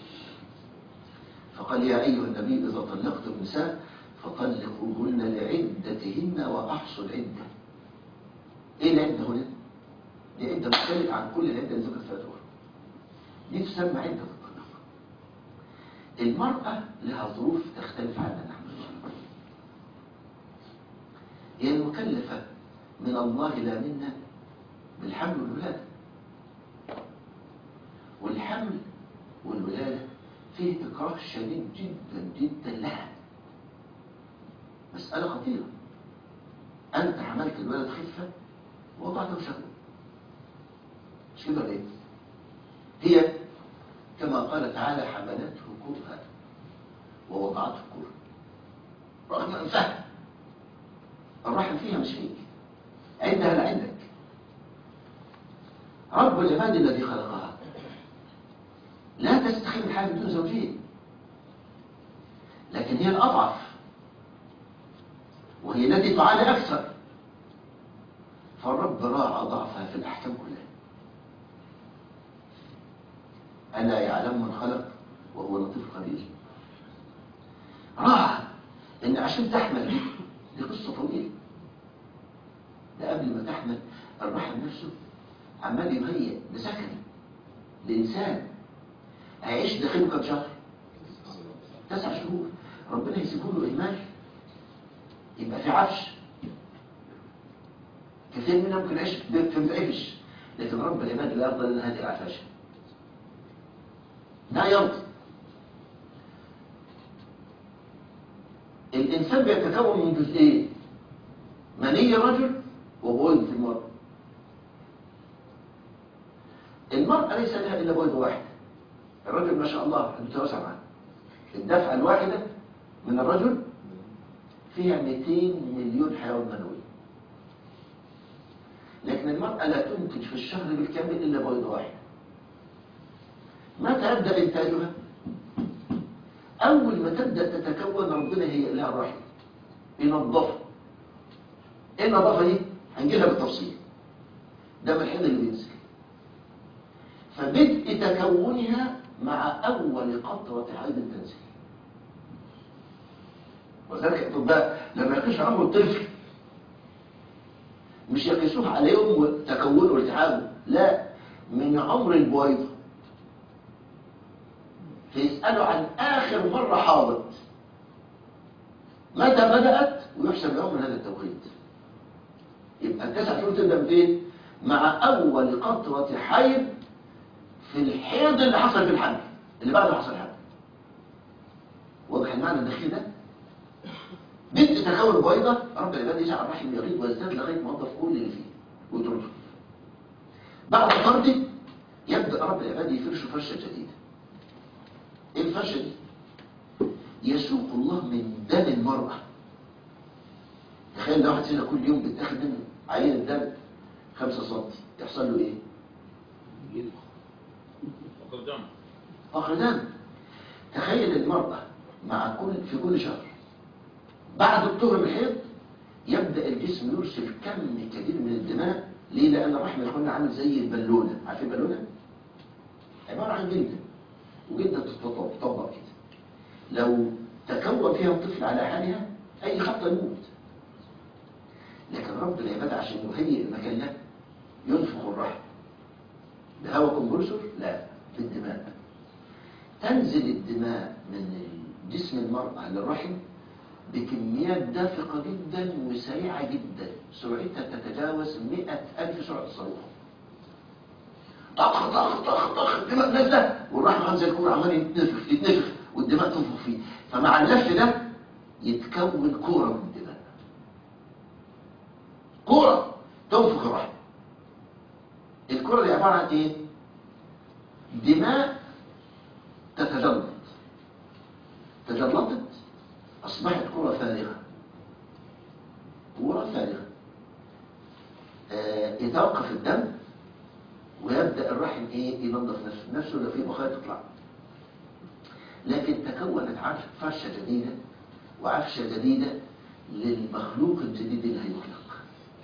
[SPEAKER 1] فقال يا أيها النبي إذا طلقتم النساء فطلقوهن لعدتهن وأحصوا العدة. إيه العدة هنا؟ دي عدة مختلفة عن كل العدة اللي ذكرت فيها دول. دي تسمى عدة الطلاق. المرأة لها ظروف تختلف عننا نحن. هي المكلفة من الله لا منا بالحمل والولادة، والحمل والولادة فيه إكراه شديد جدا جدا لها. مسألة خطيرة. أنت حملت الولد خفة ووضعته شهوة، مش كده ليه؟ هي كما قال تعالى حملته كرها ووضعته كرها، رغم أنفها الرحم فيها مش فيك، عندها لا عندك. رب العباد الذي خلقها لا تستحيل الحياة بدون زوجين، لكن هي الأضعف وهي التي تعاني أكثر، فالرب راعى ضعفها في الأحكام كلها. ألا يعلم من خلق وهو لطيف خبير. راعى إن عشان تحمل دي قصة طويلة، ده قبل ما تحمل الرحم نفسه عمال يهيئ بسكن لإنسان هيعيش داخله كم شهر؟ تسع شهور. ربنا يسيبه له إهمال يبقى في عفش. كثير منهم ممكن يعيش في متعفش، لكن رب العباد لا يرضى لنا هذه العفاشة، لا يرضى. الإنسان بيتكون من جزئين، مني الرجل وبويض في المرأة. المرأة ليس لها إلا بويضة واحدة، الرجل ما شاء الله متوسع معه. الدفعة الواحدة من الرجل فيها مئتين مليون حيوان منوي، لكن المرأة لا تنتج في الشهر بالكامل إلا بويضة واحدة. متى يبدأ إنتاجها؟ أول ما تبدأ تتكون ربنا هي لها الرحم ينظفها. إيه النظافة دي؟ هنجيلها بالتفصيل. ده من الحين اللي بينزل، فبدء تكونها مع أول قطرة حيض تنزل. وذلك الأطباء لما يقيسوا عمر الطفل مش يقيسوه على يوم تكونه والتحامه، لا، من عمر البويضة. فيسألوا عن آخر مرة حاضت متى بدأت ويحسب يوم من هذا التوقيت. يبقى التسع شهور تبدأ فين؟ مع أول قطرة حيض في الحيض اللي حصل في الحمل، اللي بعد ما حصل الحمل. واضح المعنى الدخيل ده؟ بنت تكون بويضة رب العباد يجعل الرحم يغيض ويزداد لغاية ما ينضف كل اللي فيه ويتركه. بعد طرده يبدأ رب العباد يفرش فرشة جديدة. ايه الفرشة دي؟ يسوق الله من دم المرأة. تخيل لو واحد فينا كل يوم بيتاخد منه عينة دم خمسة سنتي يحصل له ايه؟
[SPEAKER 4] فقر دم.
[SPEAKER 1] فقر دم. تخيل المرأة مع كل في كل شهر بعد الطهر من الحيض يبدأ الجسم يرسل كم كبير من الدماء. ليه؟ لأن الرحم يكون عامل زي البالونة. عارفين البالونة؟ عبارة عن جلدة، وجلدة تطبق كده. لو تكون فيها الطفل على حالها أي خطة يموت. لكن رب العباد عشان يهيئ المكان له ينفخ الرحم بهواء كمبرسور؟ لا، بالدماء. تنزل الدماء من جسم المرأة للرحم بكميات دافقة جدا وسريعة جدا، سرعتها تتجاوز مئة ألف سرعة الصاروخ. طخ طخ طخ طخ الدماء نازلة والرحم عامل زي الكورة عمال يتنفخ يتنفخ والدماء تنفخ فيه. فمع اللف ده يتكون كورة من الدماء، كورة تنفخ الرحم. الكورة دي عبارة عن ايه؟ دماء تتجلط، تجلطت أصبحت كرة فارغة. كرة فارغة. آه يتوقف الدم ويبدأ الرحم إيه؟ ينظف نفسه، نفسه لو فيه بخار تطلع. لكن تكونت فرشة جديدة وعفشة جديدة للمخلوق الجديد اللي هيخلق.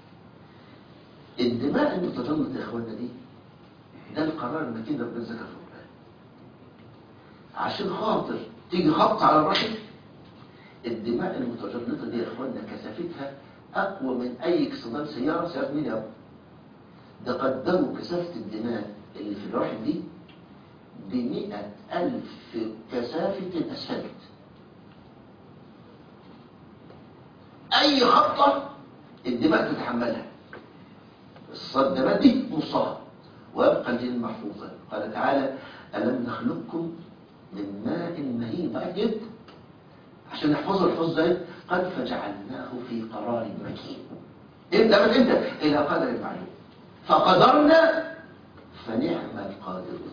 [SPEAKER 1] الدماء المتجلط يا إخواننا دي ده القرار المتين ربنا ذكر في القرآن. عشان خاطر تيجي خبط على الرحم، الدماء المتجلطة دي يا اخوانا كثافتها اقوى من اي اكسدام سيارة سيارة مين يا ابو؟ ده قدروا كثافة الدماء اللي في الرحم دي بمئة الف كثافة الاسفلت. اي خبطة الدماء تتحملها، الصدمات دي نصها ويبقى الجن محفوظا. قال تعالى ألم نخلقكم من ماء مهين ضعيف جدا عشان نحفظه الحفظ ده. قد فجعلناه في قرار مكين. امتى من امتى؟ الى قدر معلوم. فقدرنا فنعم القادرون.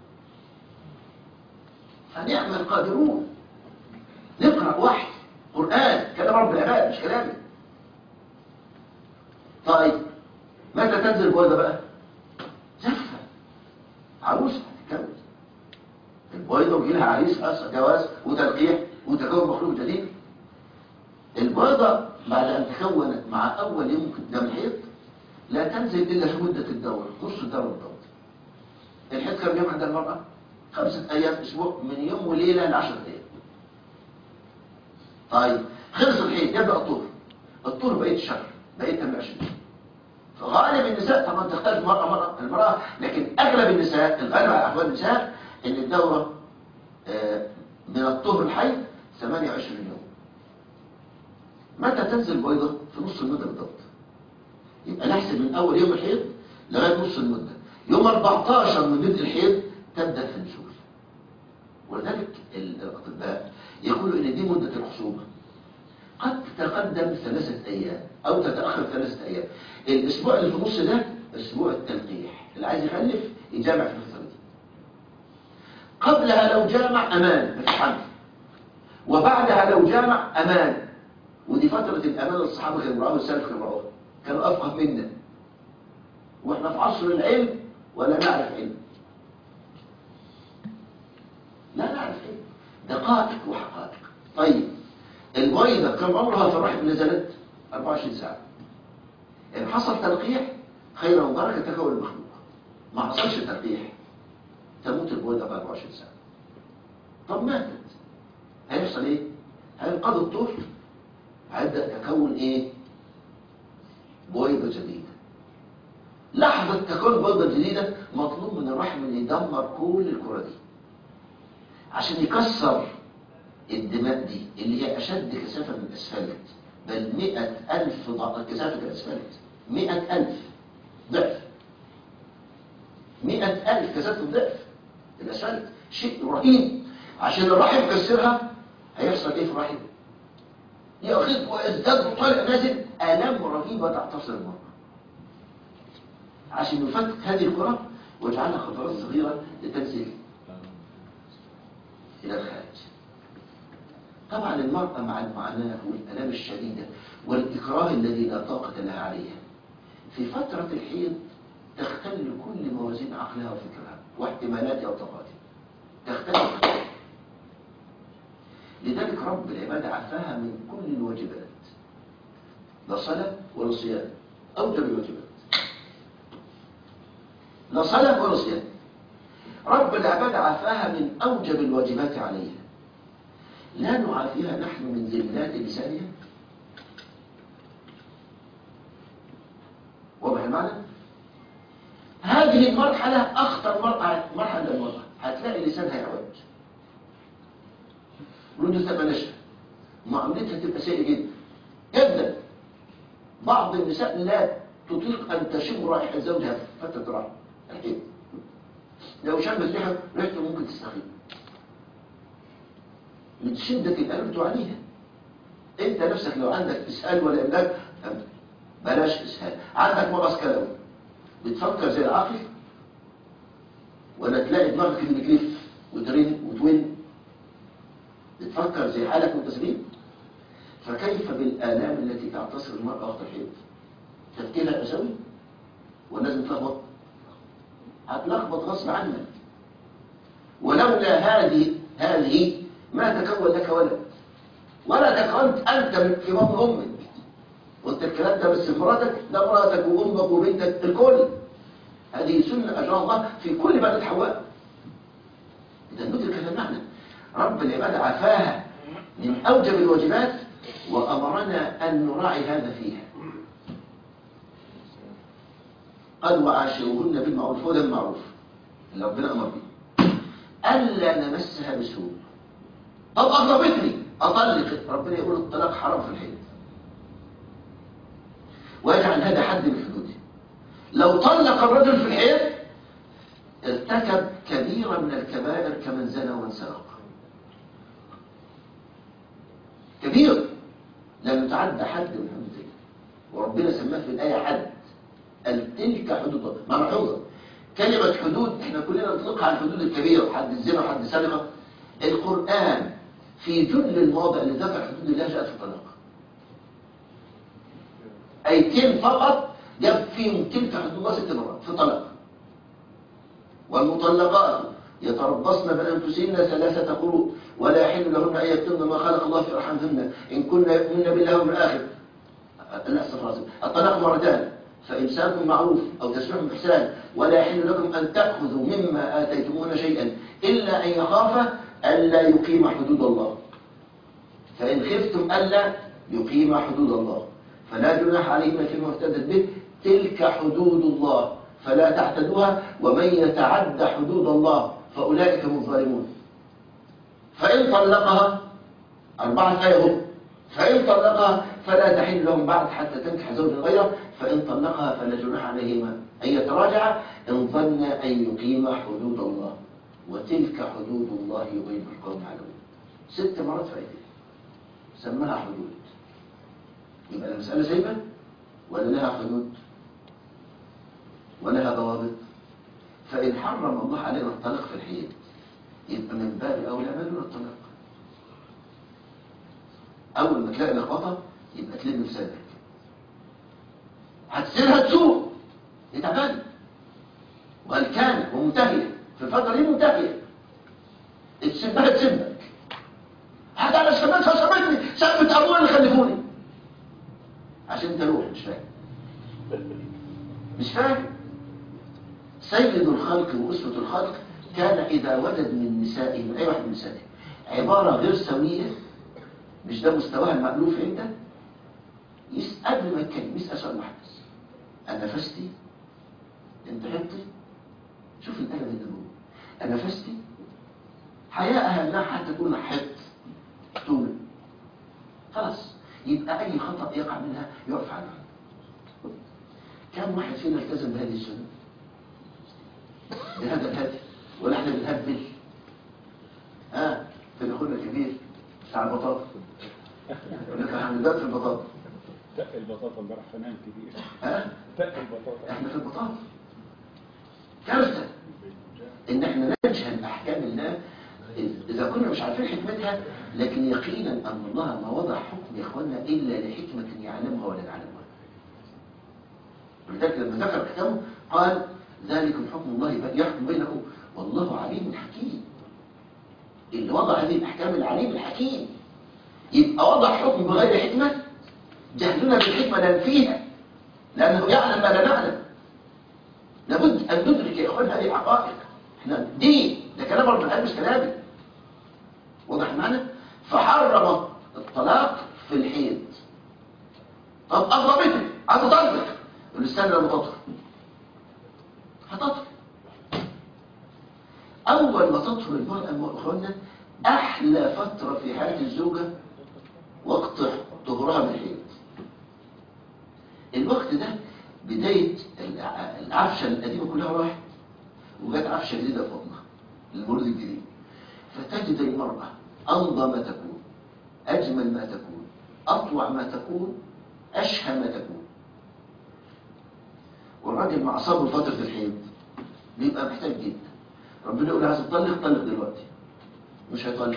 [SPEAKER 1] فنعم القادرون. نقرأ وحي قرآن كلام رب العباد مش كلامي. طيب متى تنزل البويضة بقى؟ زفة عروسة هتتجوز. البويضة ويجي لها عريس جواز وتلقيح وتكون مخلوق جديد. البيضة بعد أن تكونت مع أول يوم دم الحيض لا تنزل إلا في مدة الدورة، نص الدورة بالضبط. الحيض كم يوم عند المرأة؟ خمسة أيام أسبوع، من يوم وليلة لعشرة أيام. طيب خلص الحيض يبدأ الطهر. الطهر بقيت شهر، بقيت ثمانية وعشرين يوم. فغالب النساء طبعا تختلف مرة مرة المرأة، لكن أغلب النساء الغالب على أحوال النساء إن الدورة آه من الطهر الحيض ثمانية وعشرين يوم. متى تنزل البيضة؟ في نص المدة بالضبط. يبقى نحسب من أول يوم الحيض لغاية نص المدة. يوم أربعتاشر من مدة الحيض تبدأ في النزول. ولذلك الأطباء يقولوا إن دي مدة الخصوبة. قد تتقدم ثلاثة أيام أو تتأخر ثلاثة أيام. الأسبوع اللي في النص ده أسبوع التلقيح. اللي عايز يخلف يجامع في الفترة دي. قبلها لو جامع أمان مفيش حمل، وبعدها لو جامع أمان. ودي فترة الأمان الصحابة كانوا يقرأوها والسلف كانوا يقرأوها، كانوا أفقه منا. وإحنا في عصر العلم ولا نعرف علم. لا نعرف علم، دقائق وحقائق. طيب البيضة كم عمرها في الرحم نزلت؟ أربعة وعشرين ساعة. إن حصل تلقيح خير وبركة تكون المخلوق. ما حصلش تلقيح تموت البيضة في أربعة وعشرين ساعة. طب ماتت هيحصل إيه؟ هينقضي الطفل، هيبدأ يكون إيه؟ بويضة جديدة. لحظة تكون بويضة جديدة مطلوب من الرحم أن يدمر كل الكرة دي عشان يكسر الدماء دي اللي هي أشد كثافة من الأسفلت، بل مئة ألف ضعف كثافة الأسفلت. مئة ألف ضعف. مئة ألف كثافة الضعف الأسفلت. شيء رهيب. عشان الرحم يكسرها هيحصل إيه في الرحم؟ يأخذ ويزداد طالع نازل، آلام رهيبة تعتصر المرأة. عشان يفك هذه الكرة ويجعلها خطرات صغيرة لتنزل إلى الخارج. طبعا المرأة مع المعاناة والآلام الشديدة والإكراه الذي لا طاقة لها عليها في فترة الحيض تختل كل موازين عقلها وفكرها واحتمالاتها وطاقاتها، تختل. لذلك رب العباد عفاها من كل الواجبات، لا صلاة ولا صيام، أوجب الواجبات، لا صلاة ولا صيام. رب العباد عفاها من أوجب الواجبات عليها، لا نعافيها نحن من ذلات لسانها. واضح المعنى؟ هذه المرحلة أخطر مرحلة مرحلة المرأة، هتلاقي لسانها يعوج، ردها تبقى ناشفة، معاملتها تبقى سيئة جدا جدا. بعض النساء لا تطيق أن تشم رائحة زوجها في فترة راحة الحيض، لو شمت ريحة ريحته ممكن تستخيل من شدة الألم تعانيها. أنت نفسك لو عندك إسهال ولا إملاك، بلاش إسهال، عندك مغص كلوي، بتفكر زي العقل ولا تلاقي دماغك اللي بتلف وترن وتون؟ بتفكر زي حالك والتسليم. فكيف بالآلام التي تعتصر المرأة وقت الحيض؟ تفكيرها أسوي ولازم تلخبط، هتلخبط غصب عنك. ولولا هذه هذه ما تكون لك ولد ولا تكونت أنت في بطن أمك. وانت الكلام ده بس مراتك، لا مراتك وأمك وبنتك الكل. هذه سنة أجرى الله في كل بنات حواء. إذا ندرك هذا المعنى. رب العباد عفاها من أوجب الواجبات وأمرنا أن نراعي هذا فيها. قال وعاشروهن بالمعروف، وده المعروف اللي ربنا أمر به، ألا نمسها بسوء. طب أغضبتني أطلق، ربنا يقول الطلاق حرام في الحيض ويجعل هذا حد من حدوده. لو طلق الرجل في الحيض ارتكب كبيرا من الكبائر كمن زنى وانسرق، كبير لم يتعدى حد من حدوده، وربنا سماه في الآية حد، قال تلك حدود معنى حدود. كلمة حدود احنا كلنا نطلقها على الحدود الكبيرة، حد الزنا وحد السرقة. القرآن في جل المواضع اللي ذكر حدود الله جاءت في الطلاق، ايتين فقط جاب فيهم تلك حدود الله ست مرات في الطلاق. والمطلقات يتربصن بأنفسهن ثلاثة قروء ولا يحل لهن أن يكتمن ما خلق الله في أرحامهن إن كن يؤمن بالله واليوم الآخر. الطلاق مرتان، فإمساك معروف أو تسريح بإحسان، ولا يحل لكم أن تأخذوا مما آتيتموهن شيئا إلا أن يخافا ألا يقيم حدود الله، فإن خفتم ألا يقيم حدود الله فلا جناح عليهما فيما افتدت به، تلك حدود الله فلا تعتدوها ومن يتعد حدود الله فأولئك هم الظالمون. فإن طلقها أربعة آية، فإن طلقها فلا تحل لهم بعد حتى تنكح زوجا غيره، فإن طلقها فلا جناح عليهما أن يتراجعا إن ظن أن يقيم حدود الله، وتلك حدود الله يبين القوم عليهم. ست مرات فائدة سماها حدود. يبقى المسألة سايبة ولا لها حدود ولها ضوابط؟ فإن حرم الله علينا الطلاق في الحيض يبقى من باب أولى ما دون الطلاق. أول ما تلاقي لخبطة يبقى تلم في صدرك، هتسيرها تسوق يتعبان. وهل كان ومنتهية في الفترة دي منتهية، تسيبها تسيبك، حتى أنا شمتها شمتني شمت أبوها اللي خلفوني عشان تروح. مش فاهم مش فاهم سيد الخلق وأسوة الخلق كان إذا وجد من نسائه، من أي واحد من نسائه، عبارة غير سوية، مش ده مستواها المألوف عنده، قبل ما يتكلم يسأل سؤال واحد بس: أنا نفستي؟ أنت حطي؟ شوف الأدب اللي جوه. أنا نفستي؟ حياءها إنها حتى تكون حط تولد خلاص، يبقى أي خطأ يقع منها يعرف عنها. كم واحد فينا التزم بهذه السنة بهذا الهدف؟ ولا احنا بنهبل؟ ها آه. في اخونا الكبير بتاع البطاطا احنا دلوقتي في البطاطا.
[SPEAKER 2] تق البطاطا امبارح فنان كبير.
[SPEAKER 1] ها؟
[SPEAKER 2] تق البطاطا.
[SPEAKER 1] احنا في البطاطا. كارثة ان احنا نجهل احكام الله اذا كنا مش عارفين حكمتها، لكن يقينا ان الله ما وضع حكم يا اخوانا الا لحكمة يعلمها ولا نعلمها. ولذلك لما ذكر كتابه قال ذلكم حكم الله يحكم بينكم والله عليم حكيم. اللي وضع هذه الاحكام العليم الحكيم. يبقى وضع حكم بغير حكمة، جهلنا بالحكمة ننفيها لانه يعلم ما لا نعلم. لابد ان ندرك يا اخوان هذه الحقائق. احنا دين، ده كلام رب العالمين مش كلامي. واضح معنا؟ فحرم الطلاق في الحيض. طب اغربتني عايز اطلق، يقول استنى لما تطهر. هتطهر. اول ما تطهر المرأة اخوانا احلى فترة في حياة الزوجة وقت طهورها من الحيض. الوقت ده بداية العفشة القديمة كلها راحت وجات عفشة جديدة فوقنا المولد الجديد. فتجد المرأة أنضى ما تكون، أجمل ما تكون، أطوع ما تكون، أشهى ما تكون. والراجل مع صبر فترة الحيض بيبقى محتاج جدا. ربنا يقول عايز تطلق طلق دلوقتي، مش هيطلق.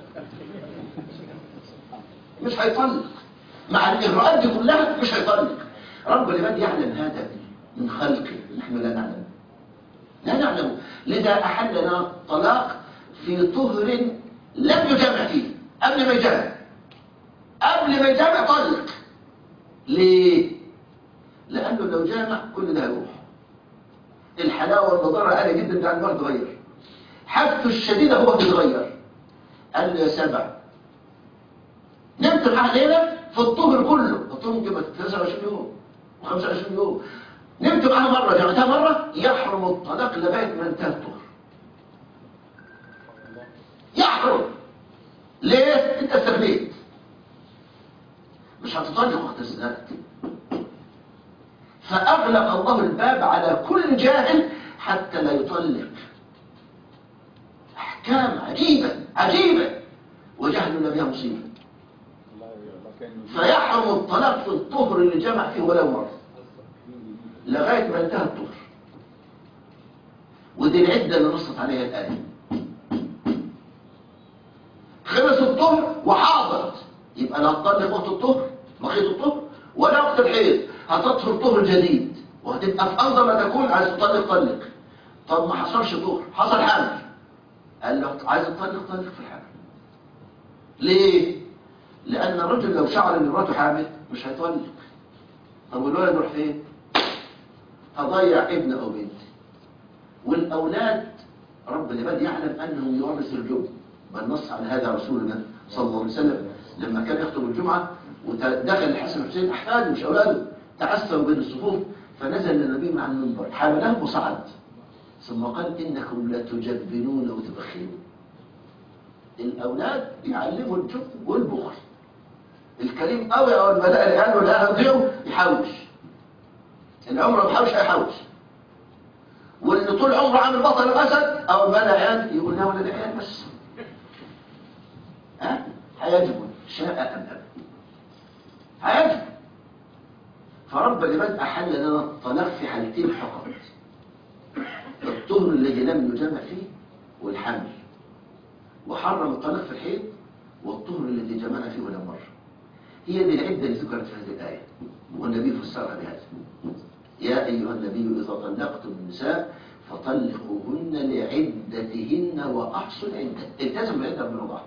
[SPEAKER 1] مش هيطلق مع الإغراءات دي كلها، مش هيطلق. رب العباد يعلم هذا من خلقه، نحن لا نعلم لا نعلم. لذا أحل لنا الطلاق في طهر لم يجامع فيه. قبل ما يجامع قبل ما يجامع طلق. ليه؟ لأنه لو جامع كل ده هيروح. الحلاوة والنضارة عالية جدا بتاع المرأة تغير، حاجته الشديدة هو بيتغير. قال له يا سبع نمت معاه ليلة في الطهر كله، الطهر ممكن تسعة وعشرين يوم وخمسة وعشرين يوم، نمت معاه مرة جامعتها مرة، يحرم الطلاق لغاية ما انتهى الطهر. يحرم. ليه؟ انت استغنيت، مش هتطلق وقت الزنا. فأغلق الله الباب على كل جاهل حتى لا يطلق. أحكام عجيبة عجيبة وجهلنا بها مصيبة. فيحرم الطلاق في الطهر اللي جمع فيه ولو مرة لغاية ما انتهى الطهر. ودي العدة اللي نصت عليها الآية. خلص الطهر وحاضت، يبقى لا تطلق وقت الطهر بقية الطهر ولا وقت الحيض. هتطهر طهر جديد وهتبقى في أفضل ما تكون عايز تطلق طلق. طب ما حصلش طهر، حصل حمل، قال له عايز تطلق طلق في الحمل. ليه؟ لأن الرجل لو شعر ان مراته حامل مش هيطلق. طب والولد يروح فين؟ هضيع ابن أو بنت. والأولاد رب العباد يعلم أنهم يورث الجبن، بل نص على هذا رسولنا صلى الله عليه وسلم لما كان يخطب الجمعة ودخل الحسن والحسين أحفاده مش أولاده تعسوا بين الصفوف، فنزل النبي مع المنبر حملهم وصعد ثم قال إنكم لتجبنون وتبخلون. الأولاد يعلموا الجبن والبخل. الكريم قوي أو الملاء العيال ولا يضيعوا يحوش، العمر ما بيحوش هيحوش. واللي طول عمره عامل بطل الأسد أو الملاء عيال يقول لا ولا العيال بس. ها؟ هيجبن شاء أم أبى هيجبن. فرب العباد أحل لنا الطلاق في حالتين فقط: الطهر الذي لم يجمع فيه والحمل. وحرم الطلاق في الحيض والطهر الذي جمعنا فيه ولا مرة. هي دي العدة اللي ذكرت في هذه الآية والنبي فسرها بهذا: يا أيها النبي إذا طلقتم النساء فطلقوهن لعدتهن وأحصوا العدة. التزموا العدة من بعض،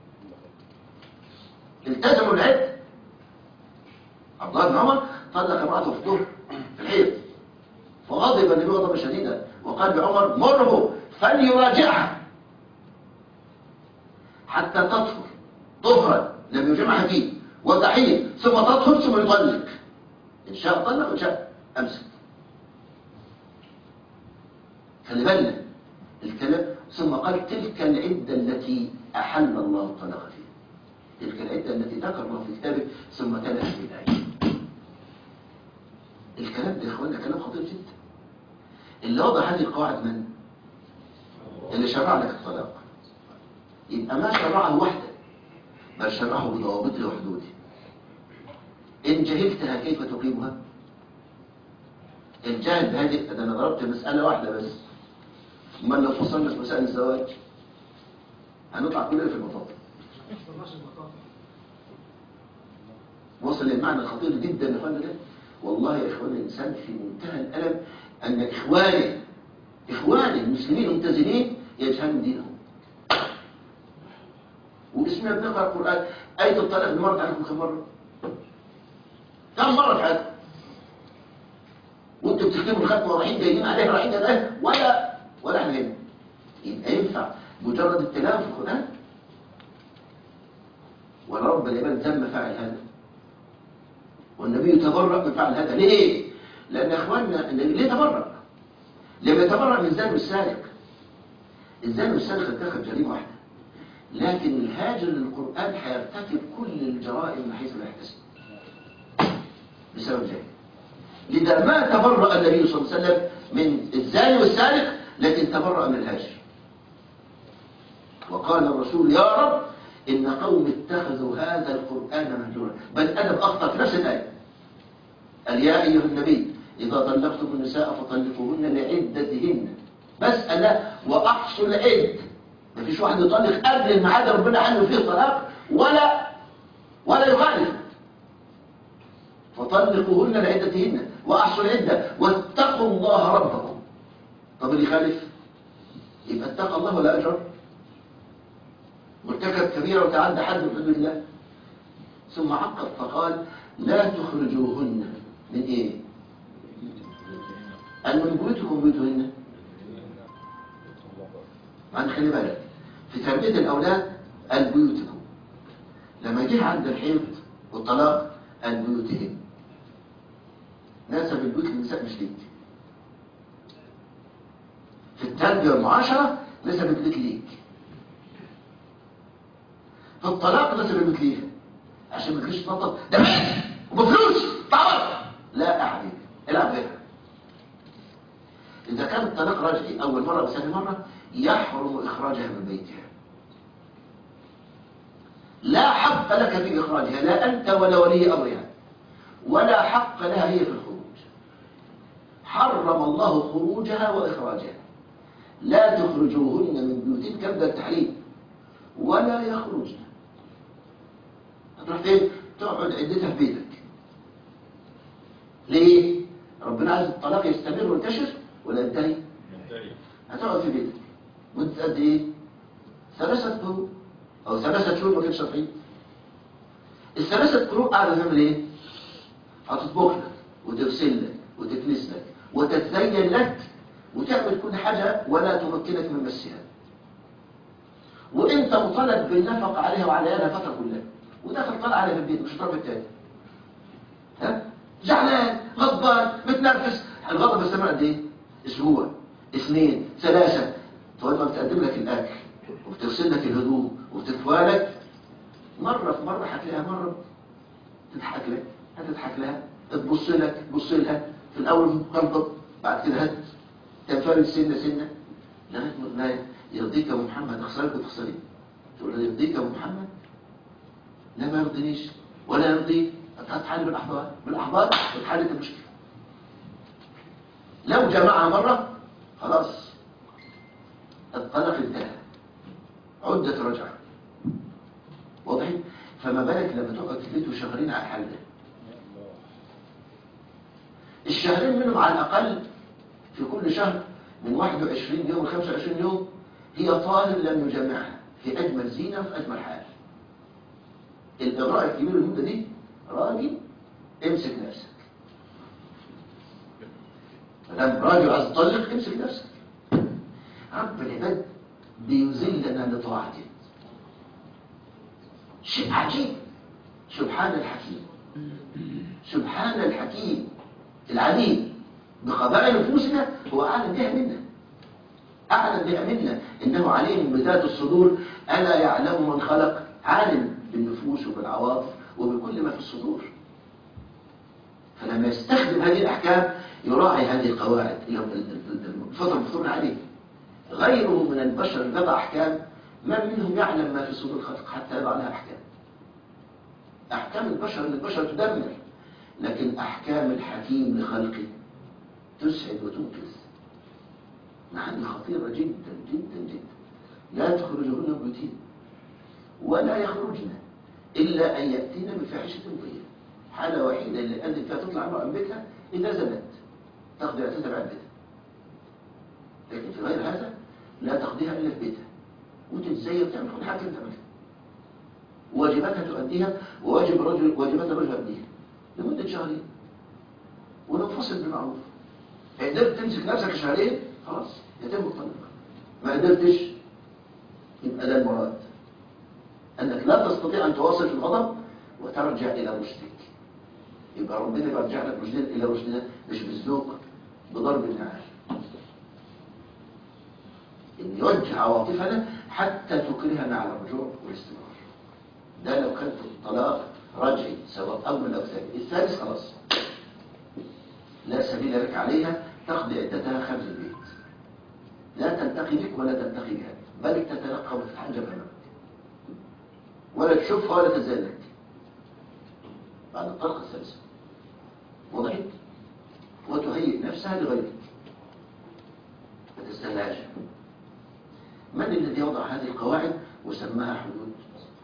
[SPEAKER 1] التزموا العدة. عبد الله بن عمر طلق امرأته في الطهر في الحيض، فغضب النبي غضبا شديدا وقال لعمر مره فليراجعها حتى تطهر طهرا لم يجمعها فيه وتحيض ثم تطهر ثم يطلق، إن شاء طلق وإن شاء أمسك. خلي بالنا الكلام. ثم قال تلك العدة التي أحل الله الطلاق فيها، تلك العدة التي ذكر الله في كتابه ثم تلا في الآية. الكلام ده يا إخواننا كلام خطير جدا. اللي وضع هذه القواعد من؟ اللي شرع لك الطلاق. يبقى ما شرعه وحده، بل شرعه بضوابطه وحدوده. إن جهلتها كيف تقيمها؟ الجهل هذه، أنا ضربت مسألة واحدة بس، أما لو فصلنا في مسائل الزواج هنطلع كلنا في المطاف. وصل للمعنى الخطير جدا يا اخوانا ده. والله يا اخوانا الانسان في منتهى الالم ان اخوانه اخوانه المسلمين الملتزمين يجهلون دينهم. واسمنا بنقرا القران، ايه الطلاق مرت عليكم كم مره؟ كم مره في حياتكم؟ وانتم بتكتبوا الختمه ورايحين جايين عليها رايحين جايين ولا ولا احنا هنا. يبقى ينفع مجرد التلاوه في القران؟ ولا رب العباد ذم فاعل هذا؟ والنبي تبرأ من فعل هذا. ليه؟ لأن أخواننا النبي ليه تبرأ؟ لما يتبرأ من الزاني والسارق. الزاني والسارق ارتكب جريمة واحدة، لكن الهاجر للقرآن هيرتكب كل الجرائم من حيث لا يحتسب بسبب ذلك. لذا ما تبرأ النبي صلى الله عليه وسلم من الزاني والسارق، لكن تبرأ من الهاجر. وقال الرسول يا رب إن قوم اتخذوا هذا القرآن مهجورا. بل أنا بأخطأ في نفس الآية، قال يا أيها النبي إذا طلقتم النساء فطلقوهن لعدتهن. بس ألا وأحصوا العد. ما فيش واحد يطلق قبل الميعاد ربنا حل فيه طلاق ولا ولا يخالف. فطلقوهن لعدتهن وأحصوا العدة واتقوا الله ربكم. طب اللي يخالف يبقى اتقى الله ولا أجر؟ مرتكب كبيرة وتعدى حد من حدود الله. ثم عقب فقال لا تخرجوهن من ايه؟ قال من بيوتكم بيوتهن. عن خلي بالك في تربية الأولاد قال بيوتكم. لما جه عند الحيض والطلاق قال بيوتهن. ناسب البيوت للنساء مش ليك. في التربية والمعاشرة نسب البيت ليك. في الطلاق نسب البيت ليها عشان ما تجيش تنطط ده بيت وبفلوس طبعا. لا يا حبيبي العب غيرها. إذا كان الطلاق رجعي أول مرة وثاني مرة يحرم إخراجها من بيتها. لا حق لك في إخراجها، لا أنت ولا ولي أمرها، ولا حق لها هي في الخروج. حرم الله خروجها وإخراجها. لا تخرجوهن من بيوتين كبد التحريم ولا يخرجن. هتروح فين؟ تقعد عدتها في بيتك. ليه؟ ربنا عايز الطلاق يستمر وينتشر ولا ينتهي؟
[SPEAKER 4] ينتهي.
[SPEAKER 1] هتقعد في بيتك مدة قد ايه؟ ثلاثة قروء او ثلاثة شهور ما كانش شرعي. الثلاثة قروء قاعدة تعمل ايه؟ هتطبخ لك وتغسل لك وتكنس لك وتتزين لك وتعمل كل حاجة ولا تمكنك من مسها. وانت مطالب بالنفقة عليها وعلى عيالها فترة كلها، وداخل طالع عليها في البيت مش هتعرف التاني. ها؟ زعلان، غضبان، متنرفز. الغضب بيستمر قد ايه؟ اسبوع، اثنين، ثلاثة. طول ما بتقدم لك الاكل وبتغسل لك الهدوم وبتكوى لك، مرة في مرة هتلاقيها مرة تضحك لك، هتضحك لها، تبص لك، تبص لها. في الاول مقلبط، بعد كده هت تنفرد سنة سنة لغاية ما يرضيك يا ابو محمد. اخسرك وتخسرين. تقول له يرضيك يا ابو محمد؟ لا ما يرضينيش ولا يرضيك. هتحل بالاحضان بالاحضان وتحلت المشكله. لو جمعها مره خلاص الطلاق انتهى، عده رجعه. واضح؟ فما بالك لما تقعد في بيته شهرين على الحال ده. الشهرين منهم على الاقل في كل شهر من واحد وعشرين يوم ل خمسة وعشرين يوم هي طاهر لم يجمعها في اجمل زينه وفي اجمل حال. الاغراء الكبير المده دي راجل امسك نفسك. مادام راجل عايز تطلق امسك نفسك. رب العباد بيذلنا لطاعته. شيء عجيب. سبحان الحكيم، سبحان الحكيم العليم بقضايا نفوسنا. هو اعلم بها منا، اعلم بها منا. انه عليم بذات الصدور. الا يعلم من خلق. عالم بالنفوس وبالعواطف وبكل ما في الصدور. فلما يستخدم هذه الأحكام يراعي هذه القواعد الفطر المفطور عليه. غيره من البشر يضع أحكام ما منهم يعلم ما في صدور الخلق حتى يضع لها أحكام. أحكام البشر للبشر تدمر، لكن أحكام الحكيم لخلقه تسعد وتنقذ. معاني خطيرة جدا جدا جدا. لا تخرجهن بيوتين ولا يخرجن إلا أن يأتين بفاحشة مبينة. حالة وحيدة اللي أذن فيها تطلع امرأة من بيتها إذا زنت تقضي اعتداء بعد بيتها، لكن في غير هذا لا تقضيها إلا في بيتها، وتتزين وتعمل كل حاجة تعملها، واجباتها تؤديها، وواجب الرجل واجبات الرجل يؤديها لمدة شهرين وننفصل بالمعروف. قدرت تمسك نفسك شهرين خلاص يتم الطلاق، ما قدرتش يبقى ده المراد، أنك لا تستطيع أن تواصل في الغضب وترجع إلى رشدك. يبقى ربنا يرجع لك رشدنا إلى رشدنا مش بالذوق بضرب النعال، إن يوجه عواطفنا حتى تكرهنا على الرجوع والاستمرار. ده لو كان في الطلاق رجعي سواء أول أو ثاني. الثالث خلاص لا سبيل لك عليها، تقضي عدتها خارج البيت، لا تلتقي بك ولا تلتقي بها، بل تتلقى وتتحجب أمامك ولا تشوفها ولا تزالك بعد الطلقة الثالثة. وضعت وتهيئ نفسها لغيرك ما تستهلاش. من الذي وضع هذه القواعد وسماها حدود؟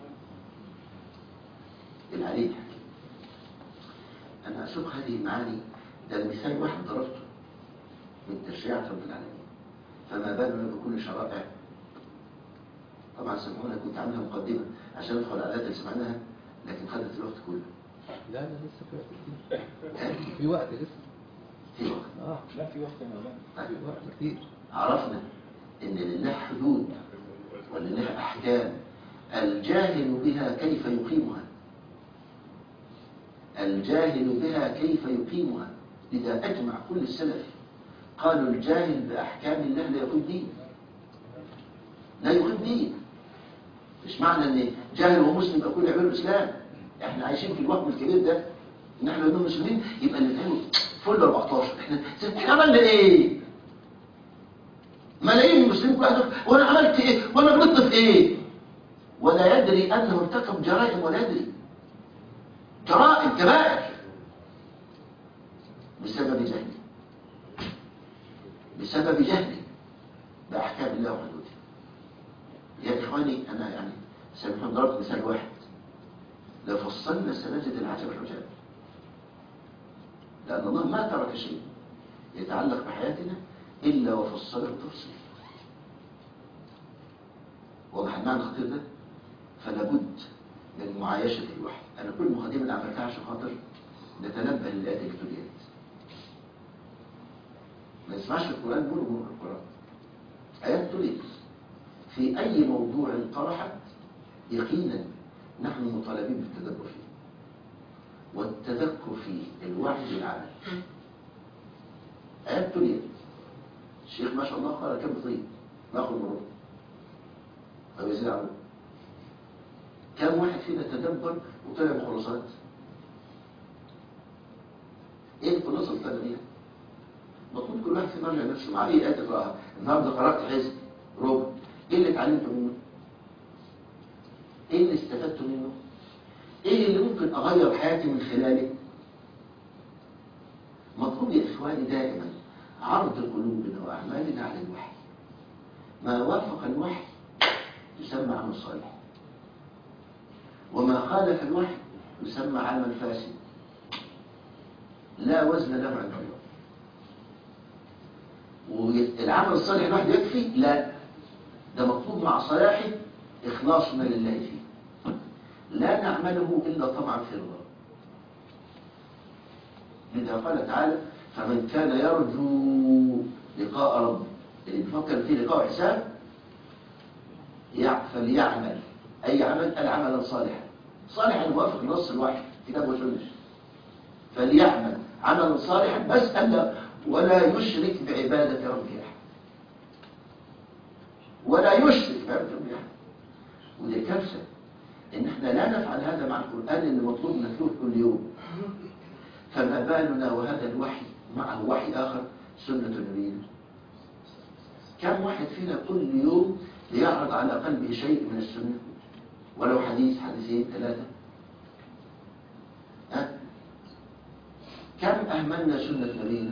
[SPEAKER 1] العليم الحكيم. أنا أسوق هذه المعاني، ده المثال واحد ضربته من تشريعات رب العالمين، فما بالنا بكل شرائع. طبعا سمعونا كنت عاملها مقدمة عشان ندخل على الآيات اللي سمعناها، لكن خدت الوقت كله.
[SPEAKER 6] لا لا لسه في وقت كتير. في وقت لسه.
[SPEAKER 1] في وقت.
[SPEAKER 6] اه
[SPEAKER 2] لا في وقت يا مولانا.
[SPEAKER 1] طيب.
[SPEAKER 6] في وقت كتير.
[SPEAKER 1] عرفنا إن لله حدود ولله أحكام الجاهل بها كيف يقيمها، الجاهل بها كيف يقيمها. لذا أجمع كل السلف قالوا الجاهل بأحكام الله لا يقيم دين، لا يقيم دين. مش معنى ان جاهل ومسلم يبقى كل يعملوا الاسلام. احنا عايشين في الوهم الكبير ده ان احنا نكون مسلمين يبقى اللي بنعمله فل أربعتاشر. احنا احنا عملنا ايه؟ ملايين المسلمين كل واحد وانا عملت ايه؟ وانا غلطت في ايه؟ ولا يدري انه ارتكب جرائم، ولا يدري جرائم كبائر بسبب جهله، بسبب جهله باحكام الله وحدوده. يا إخواني أنا يعني سامحوني ضربت مثال واحد، لو فصلنا سنجد العجب العجاب، لأن الله ما ترك شيء يتعلق بحياتنا إلا وفصله التفصيل. واضح المعنى الخطير ده؟ فلا بد من معايشة الوحي. أنا كل مقدمة اللي عملتها عشان خاطر نتنبه للآيات اللي تليت. ما نسمعش في القرآن نقول نقول القرآن آيات تليت في أي موضوع طرحت يقينا نحن مطالبين بالتدبر فيه، والتذكر فيه الوحي بالعمل. آيات تليت الشيخ ما شاء الله قال كم طيب ناخذ مرور أو يزيد عنه. كم واحد فينا تدبر وطلع بخلاصات؟ ايه الخلاصه اللي طلع بيها؟ مطلوب كل واحد فينا يرجع نفسه مع ايه آية يقراها. النهارده قرأت حزب ربع، ايه اللي اتعلمته منه؟ ايه اللي استفدته منه؟ ايه اللي ممكن اغير حياتي من خلاله؟ مطلوب يا اخواني دائما عرض قلوبنا واعمالنا على الوحي. ما وافق الوحي يسمى عمل صالح، وما خالف الوحي يسمى عمل فاسد لا وزن له عند الله. والعمل الصالح الواحد يكفي؟ لا، ده مطلوب مع صلاحه إخلاصنا لله فيه، لا نعمله إلا طبعا في رضا. لذا قال تعالى فمن كان يرجو لقاء ربه، اللي بيفكر فيه لقاء حساب فليعمل أي عمل العمل صالحا، صالحا موافق نص الوحي كتاب وسنة، فليعمل عملا صالحا بس ألا ولا يشرك بعبادة ربه أحد، ولا يشرك بعبادة ربه أحد. ودي كارثة إن احنا لا نفعل هذا مع القرآن اللي مطلوب نتلوه كل يوم. فما بالنا وهذا الوحي معه وحي آخر سنة نبينا. كم واحد فينا كل يوم ليعرض على قلبه شيء من السنة ولو حديث حديثين ثلاثة؟ أهملنا سنة نبينا؟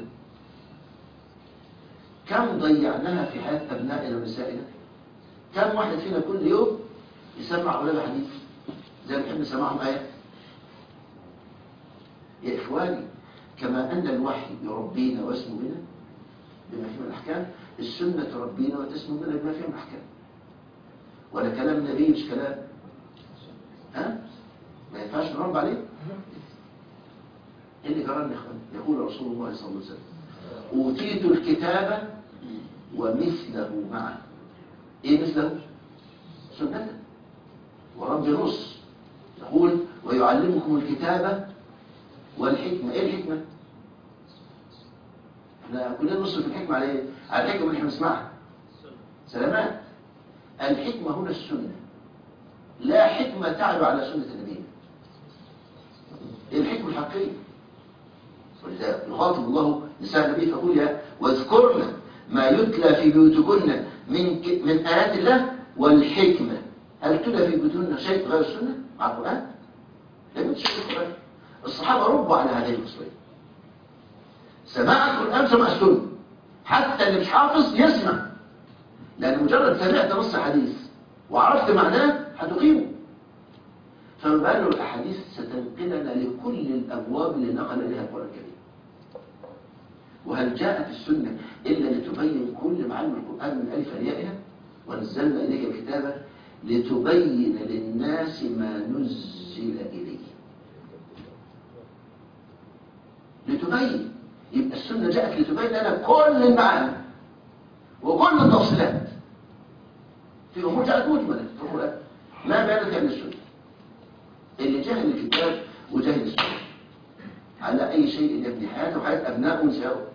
[SPEAKER 1] كم ضيعناها في حياة أبنائنا ونسائنا؟ كم واحد فينا كل يوم يسمع أولاده حديث زي ما بنحب نسمعهم آيات؟ يا إخواني، كما أن الوحي يربينا ويسمو بنا بما فيه من الأحكام، السنة تربينا وتسمو بنا بما فيه من الأحكام. ولا كلام النبي مش كلام، ها؟ ما ينفعش نرد عليه. إيه اللي جرى يا إخواني؟ يقول رسول الله صلى الله عليه وسلم: أوتيت الكتاب ومثله معه. إيه مثله؟ سنة. ورب نص يقول: ويعلمكم الكتاب والحكمة. إيه الحكمة؟ احنا كلنا نص في الحكمة على إيه؟ على الحكمة اللي احنا بنسمعها. سلامات. الحكمة هنا السنة، لا حكمة تعلو على سنة النبي. إيه الحكمة الحقيقية؟ ولذلك يخاطب الله نساء النبي فيقول: يا واذكرن ما يتلى في بيوتكن من ك... من آيات الله والحكمة. هل تتلى في بيوتكن شيء غير السنة مع القرآن؟ لم يتشكل القرآن. الصحابة ربوا على هذه الخصلين، سماع القرآن سمع السنة، حتى اللي مش حافظ يسمع، لأن مجرد سمعت نص حديث وعرفت معناه هتقيمه. فما له الأحاديث ستنقلنا لكل الأبواب اللي نقل إليها القرآن الكريم. وهل جاءت السنة إلا لتبين كل معاني القرآن من ألف ليائها؟ ونزلنا إليك الكتاب لتبين للناس ما نزل إليه. لتبين، يبقى السنة جاءت لتبين لنا كل المعاني وكل التفصيلات في أمور جاءت مجملة في القرآن ما بيانتها من السنة. اللي جاهل الكتاب وجاهل السنة على أي شيء يبني حياته وحياة أبنائه ونسائه.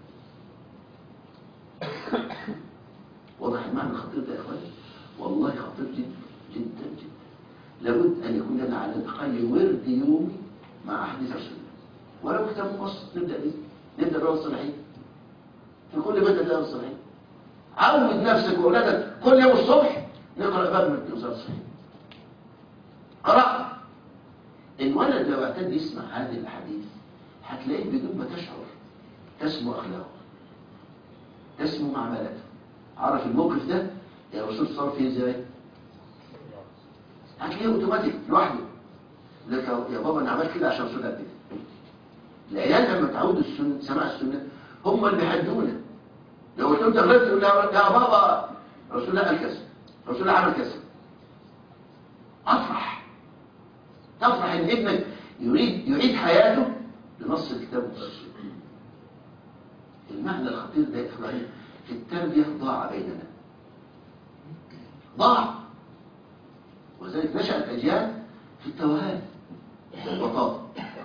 [SPEAKER 1] واضح المعنى الخطير ده يا إخواني؟ والله خطير جدا جدا جدا. لابد أن يكون لنا على الأقل ورد يومي مع أحاديث السنة، ولو كتاب مقصد نبدأ به، نبدأ به الصالحين. في كل بيت تلاقي الصالحين. عود نفسك وأولادك كل يوم الصبح نقرأ باب من الوزارة الصحيحة. قرأ. الولد لو اعتاد يسمع هذه الأحاديث هتلاقيه بدون ما تشعر تسمو أخلاقه، تسمو معاملاته. عرف الموقف ده يا رسول صار فيه ازاي؟ هتلاقيه اوتوماتيك لوحده. لك يا بابا انا عملت كده عشان رسول الله كده. العيال لما تعودوا السنة سماع السنة هم اللي بيحدونا. لو قلت له انت غلطت يقول يا بابا رسول الله قال كذا، رسول الله عمل كذا. افرح تفرح ان ابنك يريد يعيد حياته لنص الكتاب والسنة. المعنى الخطير ده يا اخواني في التربية ضاع بيننا، ضاع. وذلك نشأت أجيال في التوهان والبطاطا.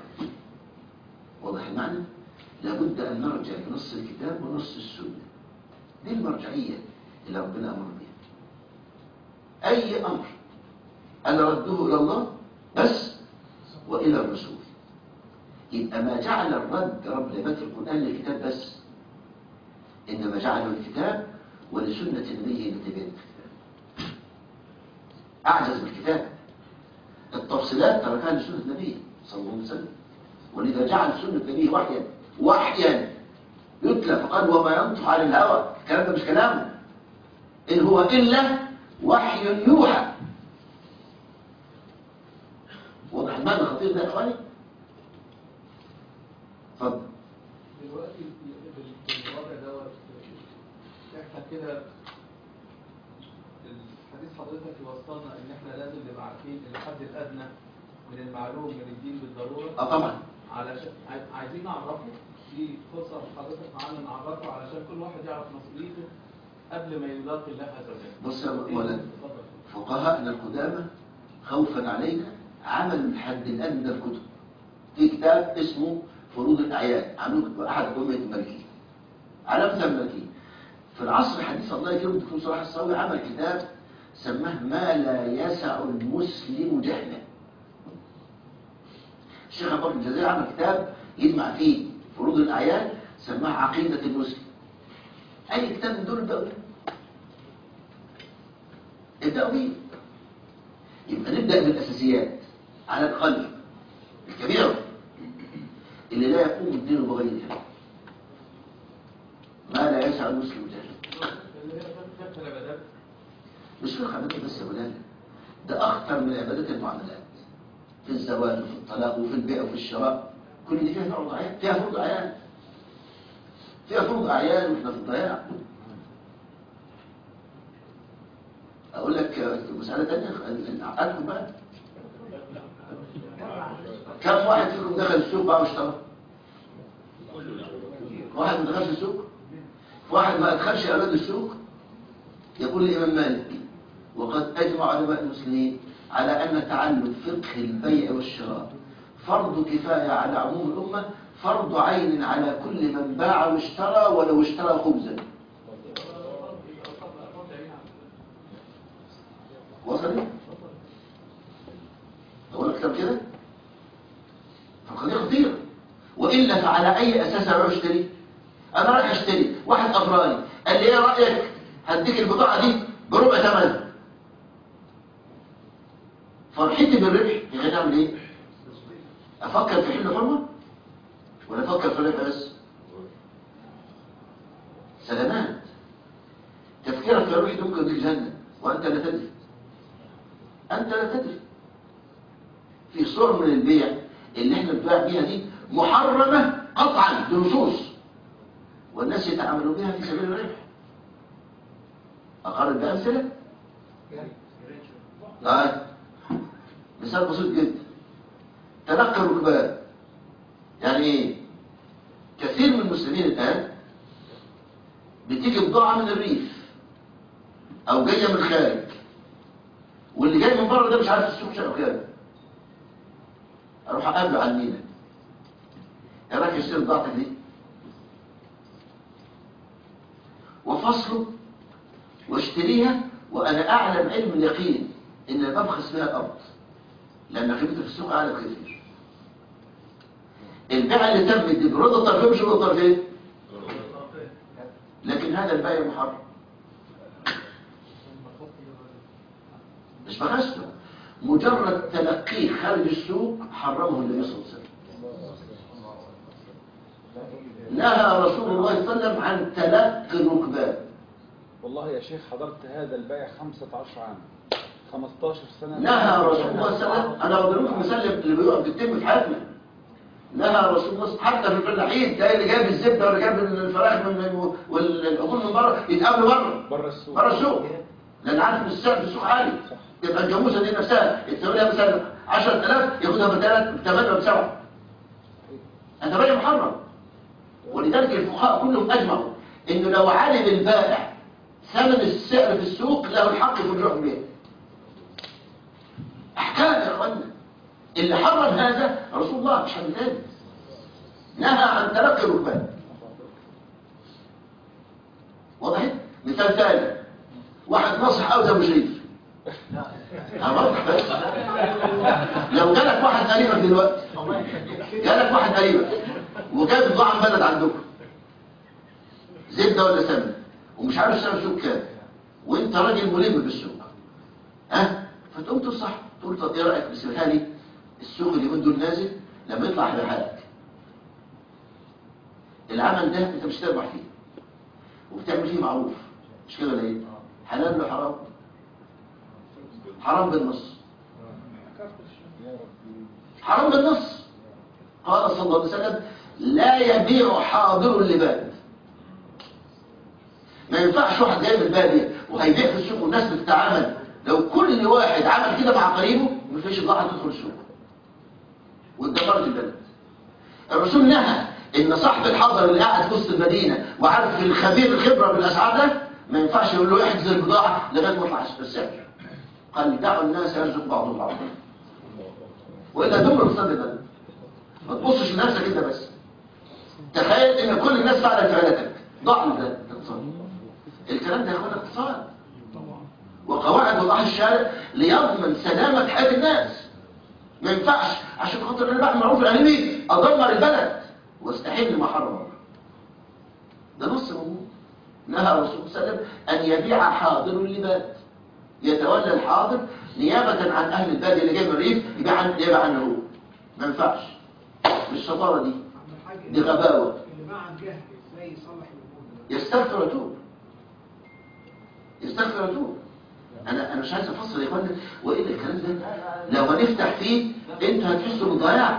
[SPEAKER 1] واضح المعنى؟ لابد أن نرجع لنص الكتاب ونص السنة. دي المرجعية اللي ربنا أمر بها. أي أمر أنا رده إلى الله بس وإلى الرسول. يبقى ما جعل الرد رب العباد في القرآن للكتاب بس، إنما جعله الكتاب ولسنة نبيه لتبين الكتاب. أعجز بالكتاب. التفصيلات تركها لسنة النبي صلى الله عليه وسلم، ولذا جعل سنة النبي وحيا وحيا يتلى، فقال وما ينطق عن الهوى. الكلام ده مش كلامه، إن هو إلا وحي يوحى. واضح المعنى الخطير ده يا إخواني؟ اتفضل.
[SPEAKER 6] دلوقتي بالوضع دوت احنا كده الحديث حضرتك يوصلنا ان احنا لازم نبقى عارفين الحد الادنى من المعلوم من الدين بالضروره.
[SPEAKER 1] اه طبعا.
[SPEAKER 6] علشان عايزين نعرفه، دي فرصه حضرتك معانا نعرفه علشان كل واحد يعرف مسؤوليته قبل ما يلاقي الله عز وجل.
[SPEAKER 1] بص يا مولانا، فقهاءنا القدامى خوفا علينا عملوا الحد الادنى من الكتب. في كتاب اسمه فروض الأعيان عملوه أحد أمة المالكية على مذهب المالكية. في العصر الحديث الله يكرمه الدكتور صلاح الصاوي عمل كتاب سماه ما لا يسع المسلم جهله. الشيخ أبو بكر الجزائري عمل كتاب يجمع فيه فروض الأعيان سماه عقيدة المسلم. أي كتاب من دول ابدأوا بيه، ابدأوا بيه. يبقى نبدأ بالأساسيات على الأقل الكبيرة اللي اللي لا يقوم الدين بغيرها، ما لا يسع المسلم جهله.
[SPEAKER 5] فقه العبادات
[SPEAKER 1] مش فقه عبادات بس يا مولانا، ده أخطر من عبادات المعاملات، في الزواج وفي الطلاق وفي البيع وفي الشراء، كل دي فيها فرض عيان، فيها فرض عيان فيها فرض أعيان وإحنا في الضياع. أقول لك مسألة تانية عقدكم بقى، كم واحد فيكم دخل السوق بقى واشترى؟ واحد ما دخلش السوق؟ واحد ما أدخلش أبدا السوق؟ يقول الإمام مالك وقد أجمع علماء المسلمين على أن تعلم فقه البيع والشراء فرض كفاية على عموم الأمة، فرض عين على كل من باع واشترى ولو اشترى خبزا. وصل ايه؟ أقول أكتر كده؟ فالقضية خطيرة، وإلا فعلى أي أساس أروح أشتري؟ أنا رايح أشتري، واحد أغراني قال لي إيه رأيك؟ هديك البضاعة دي بربع ثمنها. فرحتي بالربح يا أعمل إيه؟ أفكر في حل حرمة؟ ولا أفكر في ربح بس؟ سلامات. تفكيرك في الربح ممكن يديك جهنم وأنت لا تدري. أنت لا تدري. في صور من البيع اللي احنا بنبيع بيها دي محرمة قطعا بنصوص، والناس يتعاملوا بها في سبيل الربح. أقرب بأمثلة؟ طيب مثال بسيط جدا، تلقي الركبان. يعني ايه؟ كثير من المسلمين الآن بتيجي بضاعة من الريف أو جاية من الخارج، واللي جاي من بره ده مش عارف السوق شقه كام، اروح اقابله على المينا، ايه رايك اشتري بضاعتك دي؟ وفصله واشتريها وانا اعلم علم اليقين ان انا ببخس بها الارض، لان قيمتها في السوق اعلى بكثير. البيع اللي تم دي برضا الطرفين مش برضا الطرفين، لكن هذا البيع محرم. مش بخسته، مجرد تلقيه خارج السوق حرمه النبي صلى الله عليه وسلم. نهى رسول الله صلى الله عليه وسلم عن تلقي الركبان.
[SPEAKER 2] والله يا شيخ حضرت هذا البيع خمسة عشر عام، خمستاشر سنة.
[SPEAKER 1] نهى رسول الله صلى الله عليه وسلم، انا بضرب لكم مثال اللي بيقع بيتم في حياتنا. نهى رسول الله حتى في الفلاحين، تلاقي اللي جايب الزبده ولا جايب الفراخ من والعجول من بره يتقابلوا بره
[SPEAKER 2] بره السوق
[SPEAKER 1] بره السوق، لان عارف ان السعر في السوق عالي. تبقى الجاموسه دي نفسها تسوي لها مثلا عشرة آلاف ياخدها بثلاث بثمانية وبسبعة. هذا بيع محرم. ولذلك الفقهاء كلهم اجمعوا انه لو علم البائع ثمن السعر في السوق له الحق في الرجوع به. احكام يا اخوانا، اللي حرم هذا رسول الله مش حد ثاني. نهى عن تلقي الركبان. واضح؟ مثال ثاني، واحد ناصح او ابو شريف، هوضح بس. لو جالك واحد قريبك دلوقتي، جالك واحد قريبك وجاب بضاعه من بلد عندكم، زبده ولا سمنه، ومش عارف سعر السوق كام، وانت راجل ملم بالسوق، ها؟ فتقوم تصح تقول طب ايه رايك نسيبها لي؟ السوق اليومين دول نازل، لما يطلع على حالك. العمل ده انت مش تربح فيه وبتعمل فيه معروف، مش كده ولا ايه؟ حلال ولا حرام؟ حرام بالنص. حرام بالنص. قال صلى الله عليه وسلم لا يبيع حاضر لباد. ما ينفعش واحد جاي من الباديه وهيبيع في السوق والناس بتتعامل، لو كل واحد عمل كده مع قريبه مفيش بضاعه تدخل السوق واتدمرت البلد. الرسول نهى ان صاحب الحضر اللي قاعد في وسط المدينه وعارف الخبير الخبره بالاسعار ده ما ينفعش يقول له احجز البضاعه لغايه ما يطلع السعر. قال دعوا الناس يرزق بعضهم بعضا، والا دمر اقتصاد البلد. ما تبصش لنفسك انت بس. تخيل ان كل الناس فعلت فعلتك، ضاع ده اقتصاد. الكلام ده يا اخوانا اقتصاد، وقواعد وضعها الشارع ليضمن سلامه حياه الناس. ما ينفعش عشان خاطر انا بعمل معروف العالمي ادمر البلد واستحل ما حرم الله. ده نص موجود. نهى الرسول صلى الله عليه وسلم ان يبيع حاضر لباد، يتولى الحاضر نيابه عن اهل الباديه اللي جاي من الريف يبيع عن يبيع عنه هو. ما ينفعش. مش شطاره دي. دي غباوة.
[SPEAKER 7] اللي مع الجهل ازاي يصلح الامور؟
[SPEAKER 1] يستغفر ويتوب، يستغفر ويتوب. انا انا مش عايز افصل يا اخوانا، والا الكلام ده لو هنفتح فيه انتوا هتحسوا بالضياع.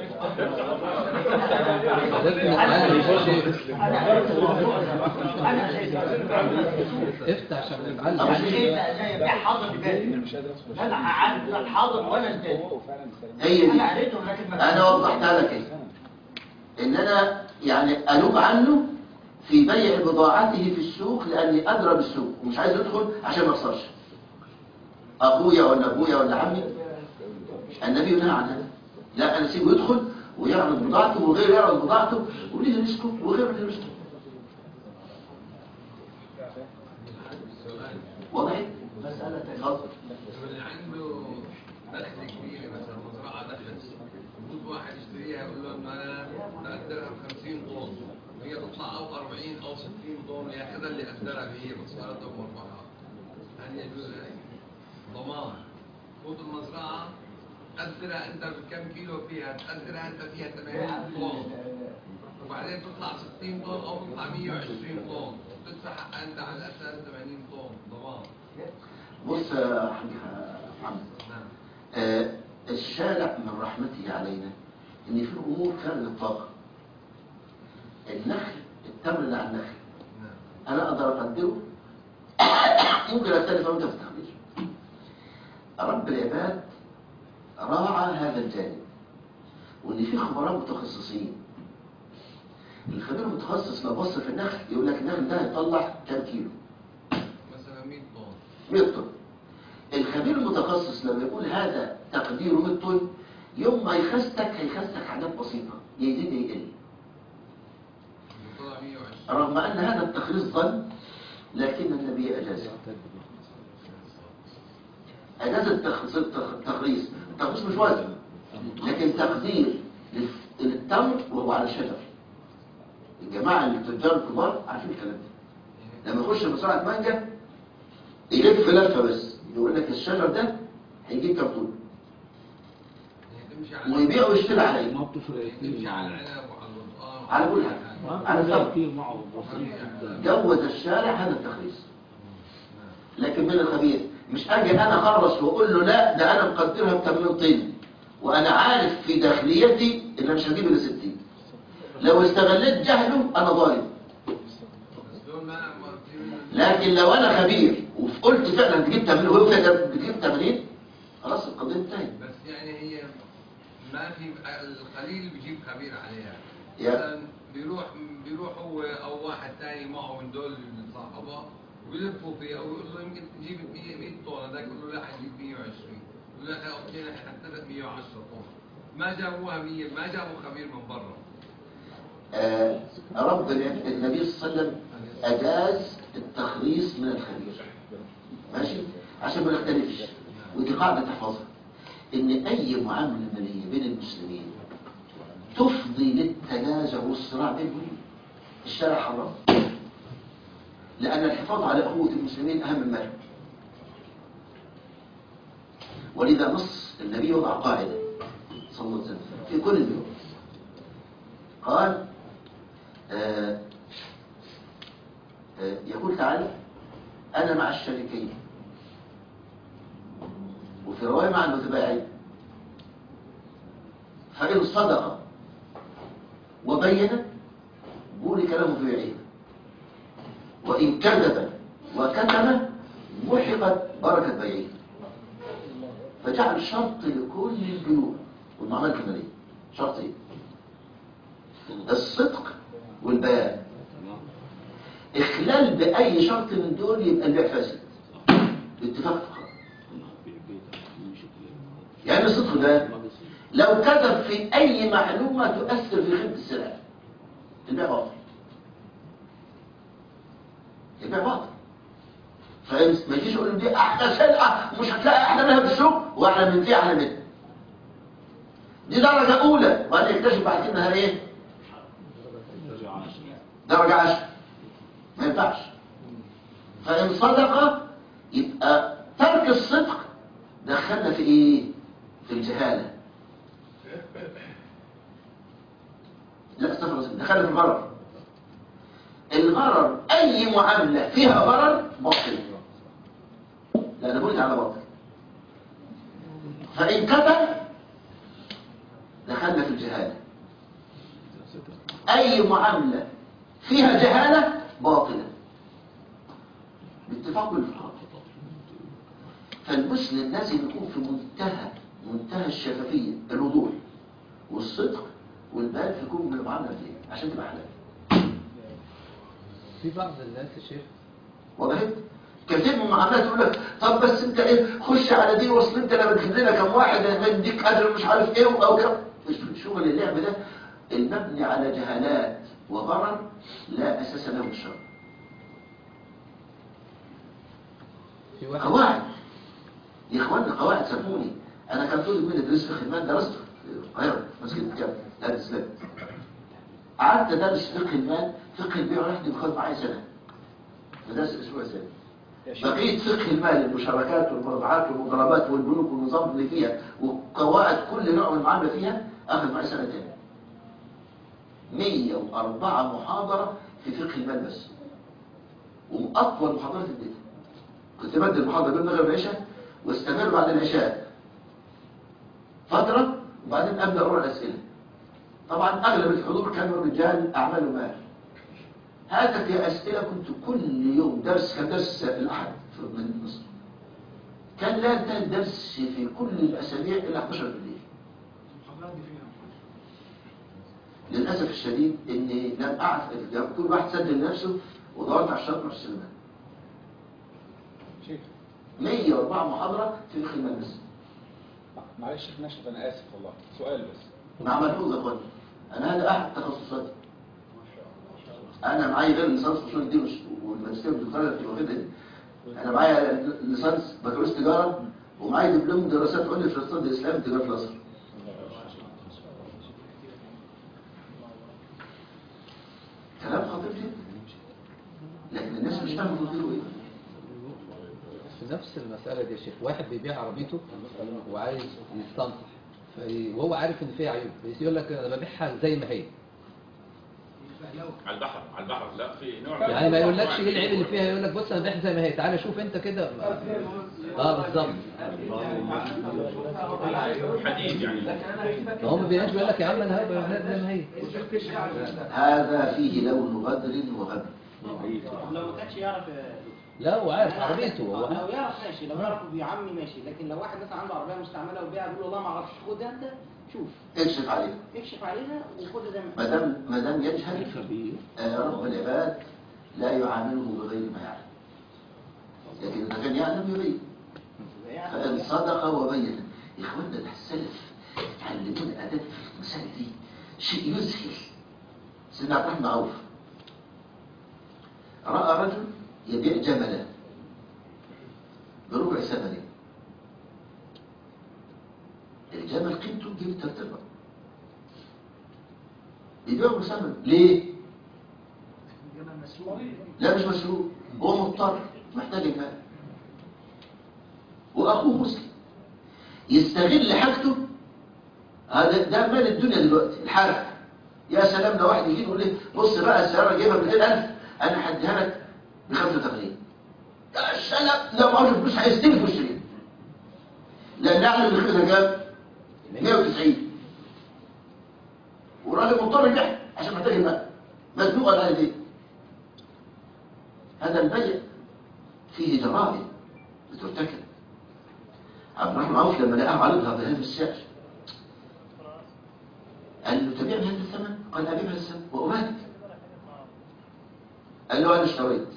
[SPEAKER 8] افتح عشان نتعلم.
[SPEAKER 1] طب عشان ايه؟
[SPEAKER 7] زي بتاع حاضر بجد.
[SPEAKER 2] مش قادر ادخل.
[SPEAKER 7] انا عارف الحاضر وانا الجد.
[SPEAKER 2] هو فعلا سلام.
[SPEAKER 1] هي
[SPEAKER 7] انا
[SPEAKER 1] دي
[SPEAKER 7] قريته لكن ما
[SPEAKER 1] انا وضحتها لك ايه، ان انا يعني انوب عنه في بيع بضاعته في السوق لاني ادرى بالسوق ومش عايز ادخل عشان ما اخسرش اخويا ولا ابويا ولا عمي. النبي نهى عن هذا. لا انا اسيبه يدخل ويعرض بضاعته وغيره يعرض بضاعته وليه نسكت وغيره ليه نسكت. واضح؟
[SPEAKER 7] مسألة
[SPEAKER 1] اتفضل.
[SPEAKER 9] اللي عنده دخل كبير مثلا مزرعه دخل يجوز واحد يشتريها يقول له انه انا بقدرها ب خمسين طن وهي تطلع او أربعين او ستين طن ياخذها اللي قدرها به مسألته مربحه. هل يجوز ذلك؟ ضمان خذ المزرعه تقدرها انت بكم كيلو فيها، تقدرها انت فيها ثمانين طن وبعدين تطلع ستين طن او تطلع مية وعشرين طن تدفع حقها انت على اساس ثمانين طن ضمان.
[SPEAKER 1] بص يا حاج محمد، آه الشارع من رحمته علينا ان في امور خارج الطاقه. النخل، التمر اللي على النخل انا اقدر اقدره ممكن اختلف وانت في التقدير. رب العباد راعى هذا الجانب وان في خبراء متخصصين. الخبير المتخصص لو بص في النخل يقول لك النخل ده هيطلع كام كيلو،
[SPEAKER 9] مثلا مية طن
[SPEAKER 1] مية طن. الخبير المتخصص لما يقول هذا تقديره مية طن يوم ما يخستك هيخستك حاجات بسيطه يزيد يقل. رغم ان هذا التخليص ظن لكن النبي اجازه. اجاز التخليص. التخليص مش وزن لكن تقدير للتمر وهو على شجر. الجماعه التجار الكبار عارفين الكلام ده. لما يخش مزرعه مانجا يلف لفه بس يقول لك الشجر ده هيجيب كام طن ويبيع ويشتري عليه.
[SPEAKER 8] ما بتفرق كتير
[SPEAKER 9] على العنب وعلى البرتقال
[SPEAKER 1] على كل حاجه على الثمر
[SPEAKER 8] كتير معه بسيط جدا.
[SPEAKER 1] جوز الشارع هذا التخليص. لكن من الخبير مش اجي انا اخرص واقول له لا ده انا مقدرها ب ثمانين طن وانا عارف في داخليتي ان مش هجيب الا ستين. لو استغليت جهله انا ظالم. لكن لو انا خبير وقلت فعلا تجيب ثمانين وهو فعلا بتجيب ثمانين خلاص القضيه انتهت.
[SPEAKER 9] بس يعني هي ما في القليل بيجيب خبير عليها.
[SPEAKER 1] مثلا
[SPEAKER 9] بيروح بيروح هو او واحد ثاني معه من دول صاحبه ويلفوا فيها ويقول له يمكن تجيب مية طن، هذاك يقول له لا حتجيب مية وعشرين، يقول له اوكي نحن نتفق مية وعشرة طن. ما جابوها مية، ما جابوا خبير من برا.
[SPEAKER 1] آه رب النبي صلى الله عليه وسلم اجاز التخليص من الخبير. ماشي عشان ما نختلفش ودي قاعده تحفظها ان اي معامله ماليه بين المسلمين تفضي للتنازع والصراع بينهم الشارع حرام. لأن الحفاظ على أخوة المسلمين أهم من المال. ولذا نص النبي وضع قاعدة صلى الله عليه وسلم في كل البيوت قال آه آه يقول تعالى أنا مع الشريكين وفي رواية مع المتباعين فإن صدق وبين بورك له في بيعه وإن كذب وكتم محقت بركة بيعه. فجعل شرط لكل البيوع والمعاملات المالية شرطين الصدق والبيان. إخلال بأي شرط من دول يبقى البيع فاسد باتفاق الفقهاء. يعني الصدق ده لو كذب في أي معلومة تؤثر في خدمة السلع البيع باطل. البيع باطل. فاهم؟ ما يجيش يقول دي احلى سلعه ومش هتلاقي احلى منها في السوق واحلى من دي احلى منها. دي درجه اولى وبعدين يكتشف بعد كده انها ايه؟ درجه عشرة. ما ينفعش. فان صدق يبقى ترك الصدق دخلنا في ايه؟ في الجهاله. لا استغفر الله. معاملة فيها ضرر باطل، لأن بني على باطل. فإن كفى دخلنا في الجهالة. أي معاملة فيها جهالة باطلة باتفاق الفقهاء. فالمسلم لازم يكون في منتهى منتهى الشفافية، الوضوح والصدق والبال في كل المعاملة فيه عشان تبقى حلال.
[SPEAKER 8] في بعض الناس يا شيخ
[SPEAKER 1] وضحت؟ كثير من المعاملات يقول لك طب بس انت ايه خش على دي، وصل انت لما تجيب لنا كم واحد هنديك اجر مش عارف ايه او كم. شغل اللعب ده المبني على جهالات وضرر لا اساس له الشرع.
[SPEAKER 8] في واحد
[SPEAKER 1] قواعد يا اخوانا، قواعد سموني. انا كان طول من ادرس فقه المال، درست في القاهره مسجد الكامل دار الاسلام. قعدت ادرس فقه المال، فقه البيع ورحت بخد معايا سنه بدرس الاسبوع الثاني. بقيت فقه المال، المشاركات والمربحات والمضاربات والبنوك والنظام اللي فيها وقواعد كل نوع من المعامله فيها اخذ معي سنتين. مية وأربعة محاضره في فقه المال بس، واطول محاضرات اديتها. كنت بدي المحاضره بين المغرب والعشاء واستمر بعد العشاء فتره، وبعدين ابدا اروح الاسئله. طبعا اغلب الحضور كانوا رجال اعمال ومال. هاتك يا اسئله كنت كل يوم درس، كان درس الاحد من مصر، كان لا ينتهي الدرس في كل الاسابيع الى احد عشر بالليل. للاسف الشديد اني لم اعرف، كل واحد سجل نفسه ودورت على الشرط في السينما. مية وأربعة محاضره في فقه المال بس.
[SPEAKER 2] معلش شيخ نشرف انا اسف والله، سؤال بس.
[SPEAKER 1] مع ملحوظ يا اخواني، انا هذا احد تخصصاتي. انا معايا غير ليسانس اصول دي والماجستير والدكتوراه اللي واخدها دي. انا معايا ليسانس بكالوريوس تجاره، ومعايا دبلوم دراسات عليا في الاقتصاد الاسلامي تجاره في الازهر. كلام خطير جدا، لكن الناس مش فاهمه تطبيقه ايه.
[SPEAKER 8] في نفس المسألة دي يا شيخ، واحد بيبيع عربيته وعايز يستنصح في- وهو عارف ان فيها عيوب، بس يقول لك انا ببيعها زي ما هي.
[SPEAKER 4] على البحر على البحر لا في نوع
[SPEAKER 8] يعني ما يقولكش ايه العيب اللي فيها، يقول لك بص انا ببيعها زي ما هي، تعالى شوف انت كده. اه بالظبط.
[SPEAKER 4] حديد يعني.
[SPEAKER 8] هو ما بيبيعش، بيقول لك يا عم انا هبيعها زي ما هي.
[SPEAKER 1] هذا فيه لون غدر وغبن.
[SPEAKER 7] لو ما كانش يعرف
[SPEAKER 8] لا هو عارف عربيته هو.
[SPEAKER 7] لو يعرف ماشي، لو يعرف بيعمي ماشي، لكن لو واحد مثلا عنده عربيه مستعمله وبيعها بيقول له والله ما اعرفش، خد انت شوف
[SPEAKER 1] اكشف عليه.
[SPEAKER 7] اكشف عليها وخد ده.
[SPEAKER 1] ما دام ما دام يجهل آه، رب العباد لا يعامله بغير ما يعلم، لكن اذا كان يعلم يبين. فان صدق وبين. يا اخوانا السلف تعلمون اداب في المسائل دي شيء يذهل. سيدنا عبد الرحمن بن عوف راى رجل يبيع جملا بربع ثمنه. الجمل قيمته تجيب ثلاث ارباع، يبيعه بثمن. ليه؟ لا مش مسروق، هو مضطر محتاج المال، واخوه مسلم يستغل حاجته. هذا ده مال الدنيا دلوقتي الحرق. يا سلام لو واحد يجي يقول لي بص بقى السياره جايبها ب مئتين ألف انا هديها لك ب خمسة وثمانين. يا سلام لو معهوش فلوس هيستلف ويشتري، لان اعلى من خدها كام؟ مئة وتسعين، والراجل مضطر يبيع عشان محتاج المال، مزنوق على هذه. هذا البيع فيه جرائم بترتكب. عبد الرحمن عوف لما لقاه عرضها بهذا السعر قال له تبيع بهذا الثمن؟ قال ابيع بهذا الثمن وأمات. قال له انا اشتريت.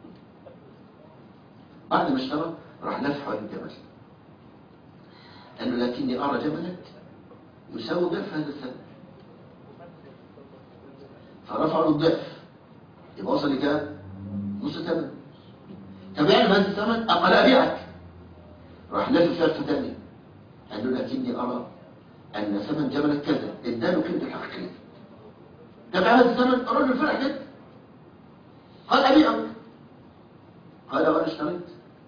[SPEAKER 1] بعد ما اشترى راح لف حوالين الجمل، قال له لكني ارى جملك يساوي ضعف هذا الثمن. فرفع له الضعف، يبقى وصل لكام؟ نص ثمن. تبيعني بهذا الثمن؟ قال ابيعك. راح لف لفه ثانيه، قال له لكني ارى ان ثمن جملك كذا، اداله كلمه الحقيقيه. تبع هذا الثمن. الرجل فرح جدا، قال ابيعك. قال وانا اشتريت.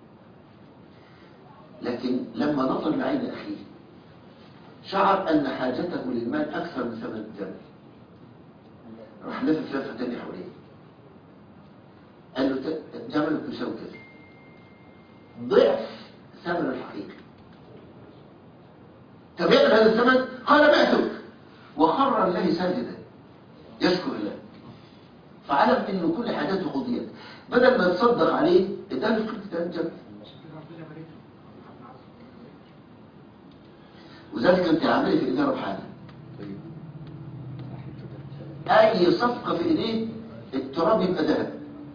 [SPEAKER 1] لكن لما نظر لعين اخيه شعر ان حاجته للمال اكثر من ثمن الجمل، راح لف لفه ثانيه حواليه، قال له ت- جملك تساوي كذا، ضعف ثمن الحقيقي. طب يقبل هذا الثمن؟ قال بعتك، وخر الله ساجدا يشكر الله، فعلم انه كل حاجاته قضيت، بدل ما يتصدق عليه اداله فلوس تاني جنب. وذلك انت عامل في ايديه ربحانه، اي صفقه في ايديه التراب يبقى ذهب،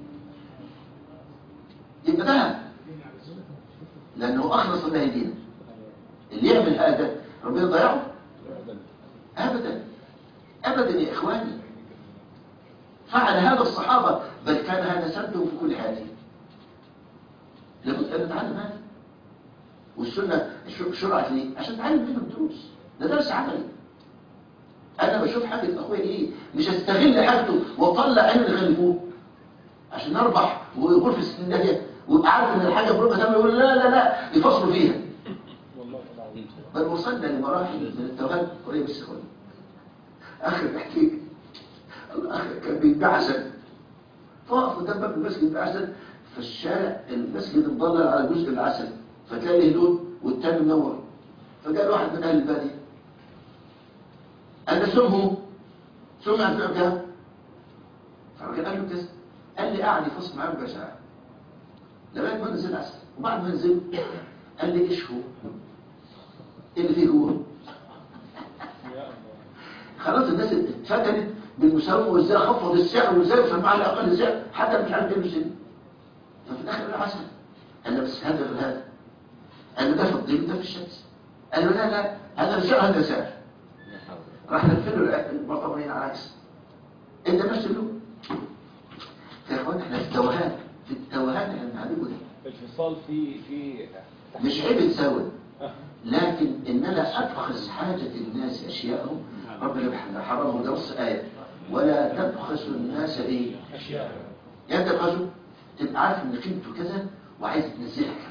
[SPEAKER 1] يبقى ذهب، لانه اخلص الله دينه. اللي يعمل هذا ربنا يضيعه ابدا ابدا يا اخواني. فعل هذا الصحابه، بل كان هذا سردهم في كل حياتهم. لابد ان نتعلم هذا، والسنه شرعت ليه؟ عشان نتعلم منه الدروس، ده درس عملي. انا بشوف حاجه اخويا ايه، مش استغل حاجته واطلع عين اللي خلفوه عشان اربح ويقول في السن ده، ويبقى عارف ان الحاجه بروحها تمام، يقول لا لا لا يفصلوا فيها. بل وصلنا لمراحل من التوهان قريب السخون. اخر بحكي الاخ كان بيتباع عسل، فوقف قدام باب المسجد بيتباع عسل، في الشارع المسجد مضلل على جزء العسل، فتلاقي له هدوء والتاني منور. فجاء واحد من اهل الباديه قال له سمه سمع عن بيعه، فالراجل قال له كذا، قال لي قاعد يفصل معاه ربع ساعه لغايه ما نزل عسل، وبعد ما نزل قال لي ايش هو؟ ايه اللي فيه جوه؟ خلاص الناس اتفتنت بالمساومه، وازاي خفض السعر وازاي يوصل معاه لاقل سعر حتى مش عارف يلبس ايه. ففي الاخر قال عسل، قال له بس هذا غير هذا، قال له ده في الظل ده في الشمس، قال له لا لا هذا سعر هذا سعر. راح نفله البرطمانين على عكس، انت نفس اللون. يا اخوان احنا في التوهان، في التوهان احنا بنعمله ده.
[SPEAKER 2] الفصال في في
[SPEAKER 1] مش عيب يتساوي، لكن ان انا ابخس حاجه الناس اشياءهم. ربنا حرمه، ده نص ايه، ولا تبخسوا الناس ايه اشياءهم. يعني تبخسوا، تبقى عارف ان قيمته كذا وعايز تنزلها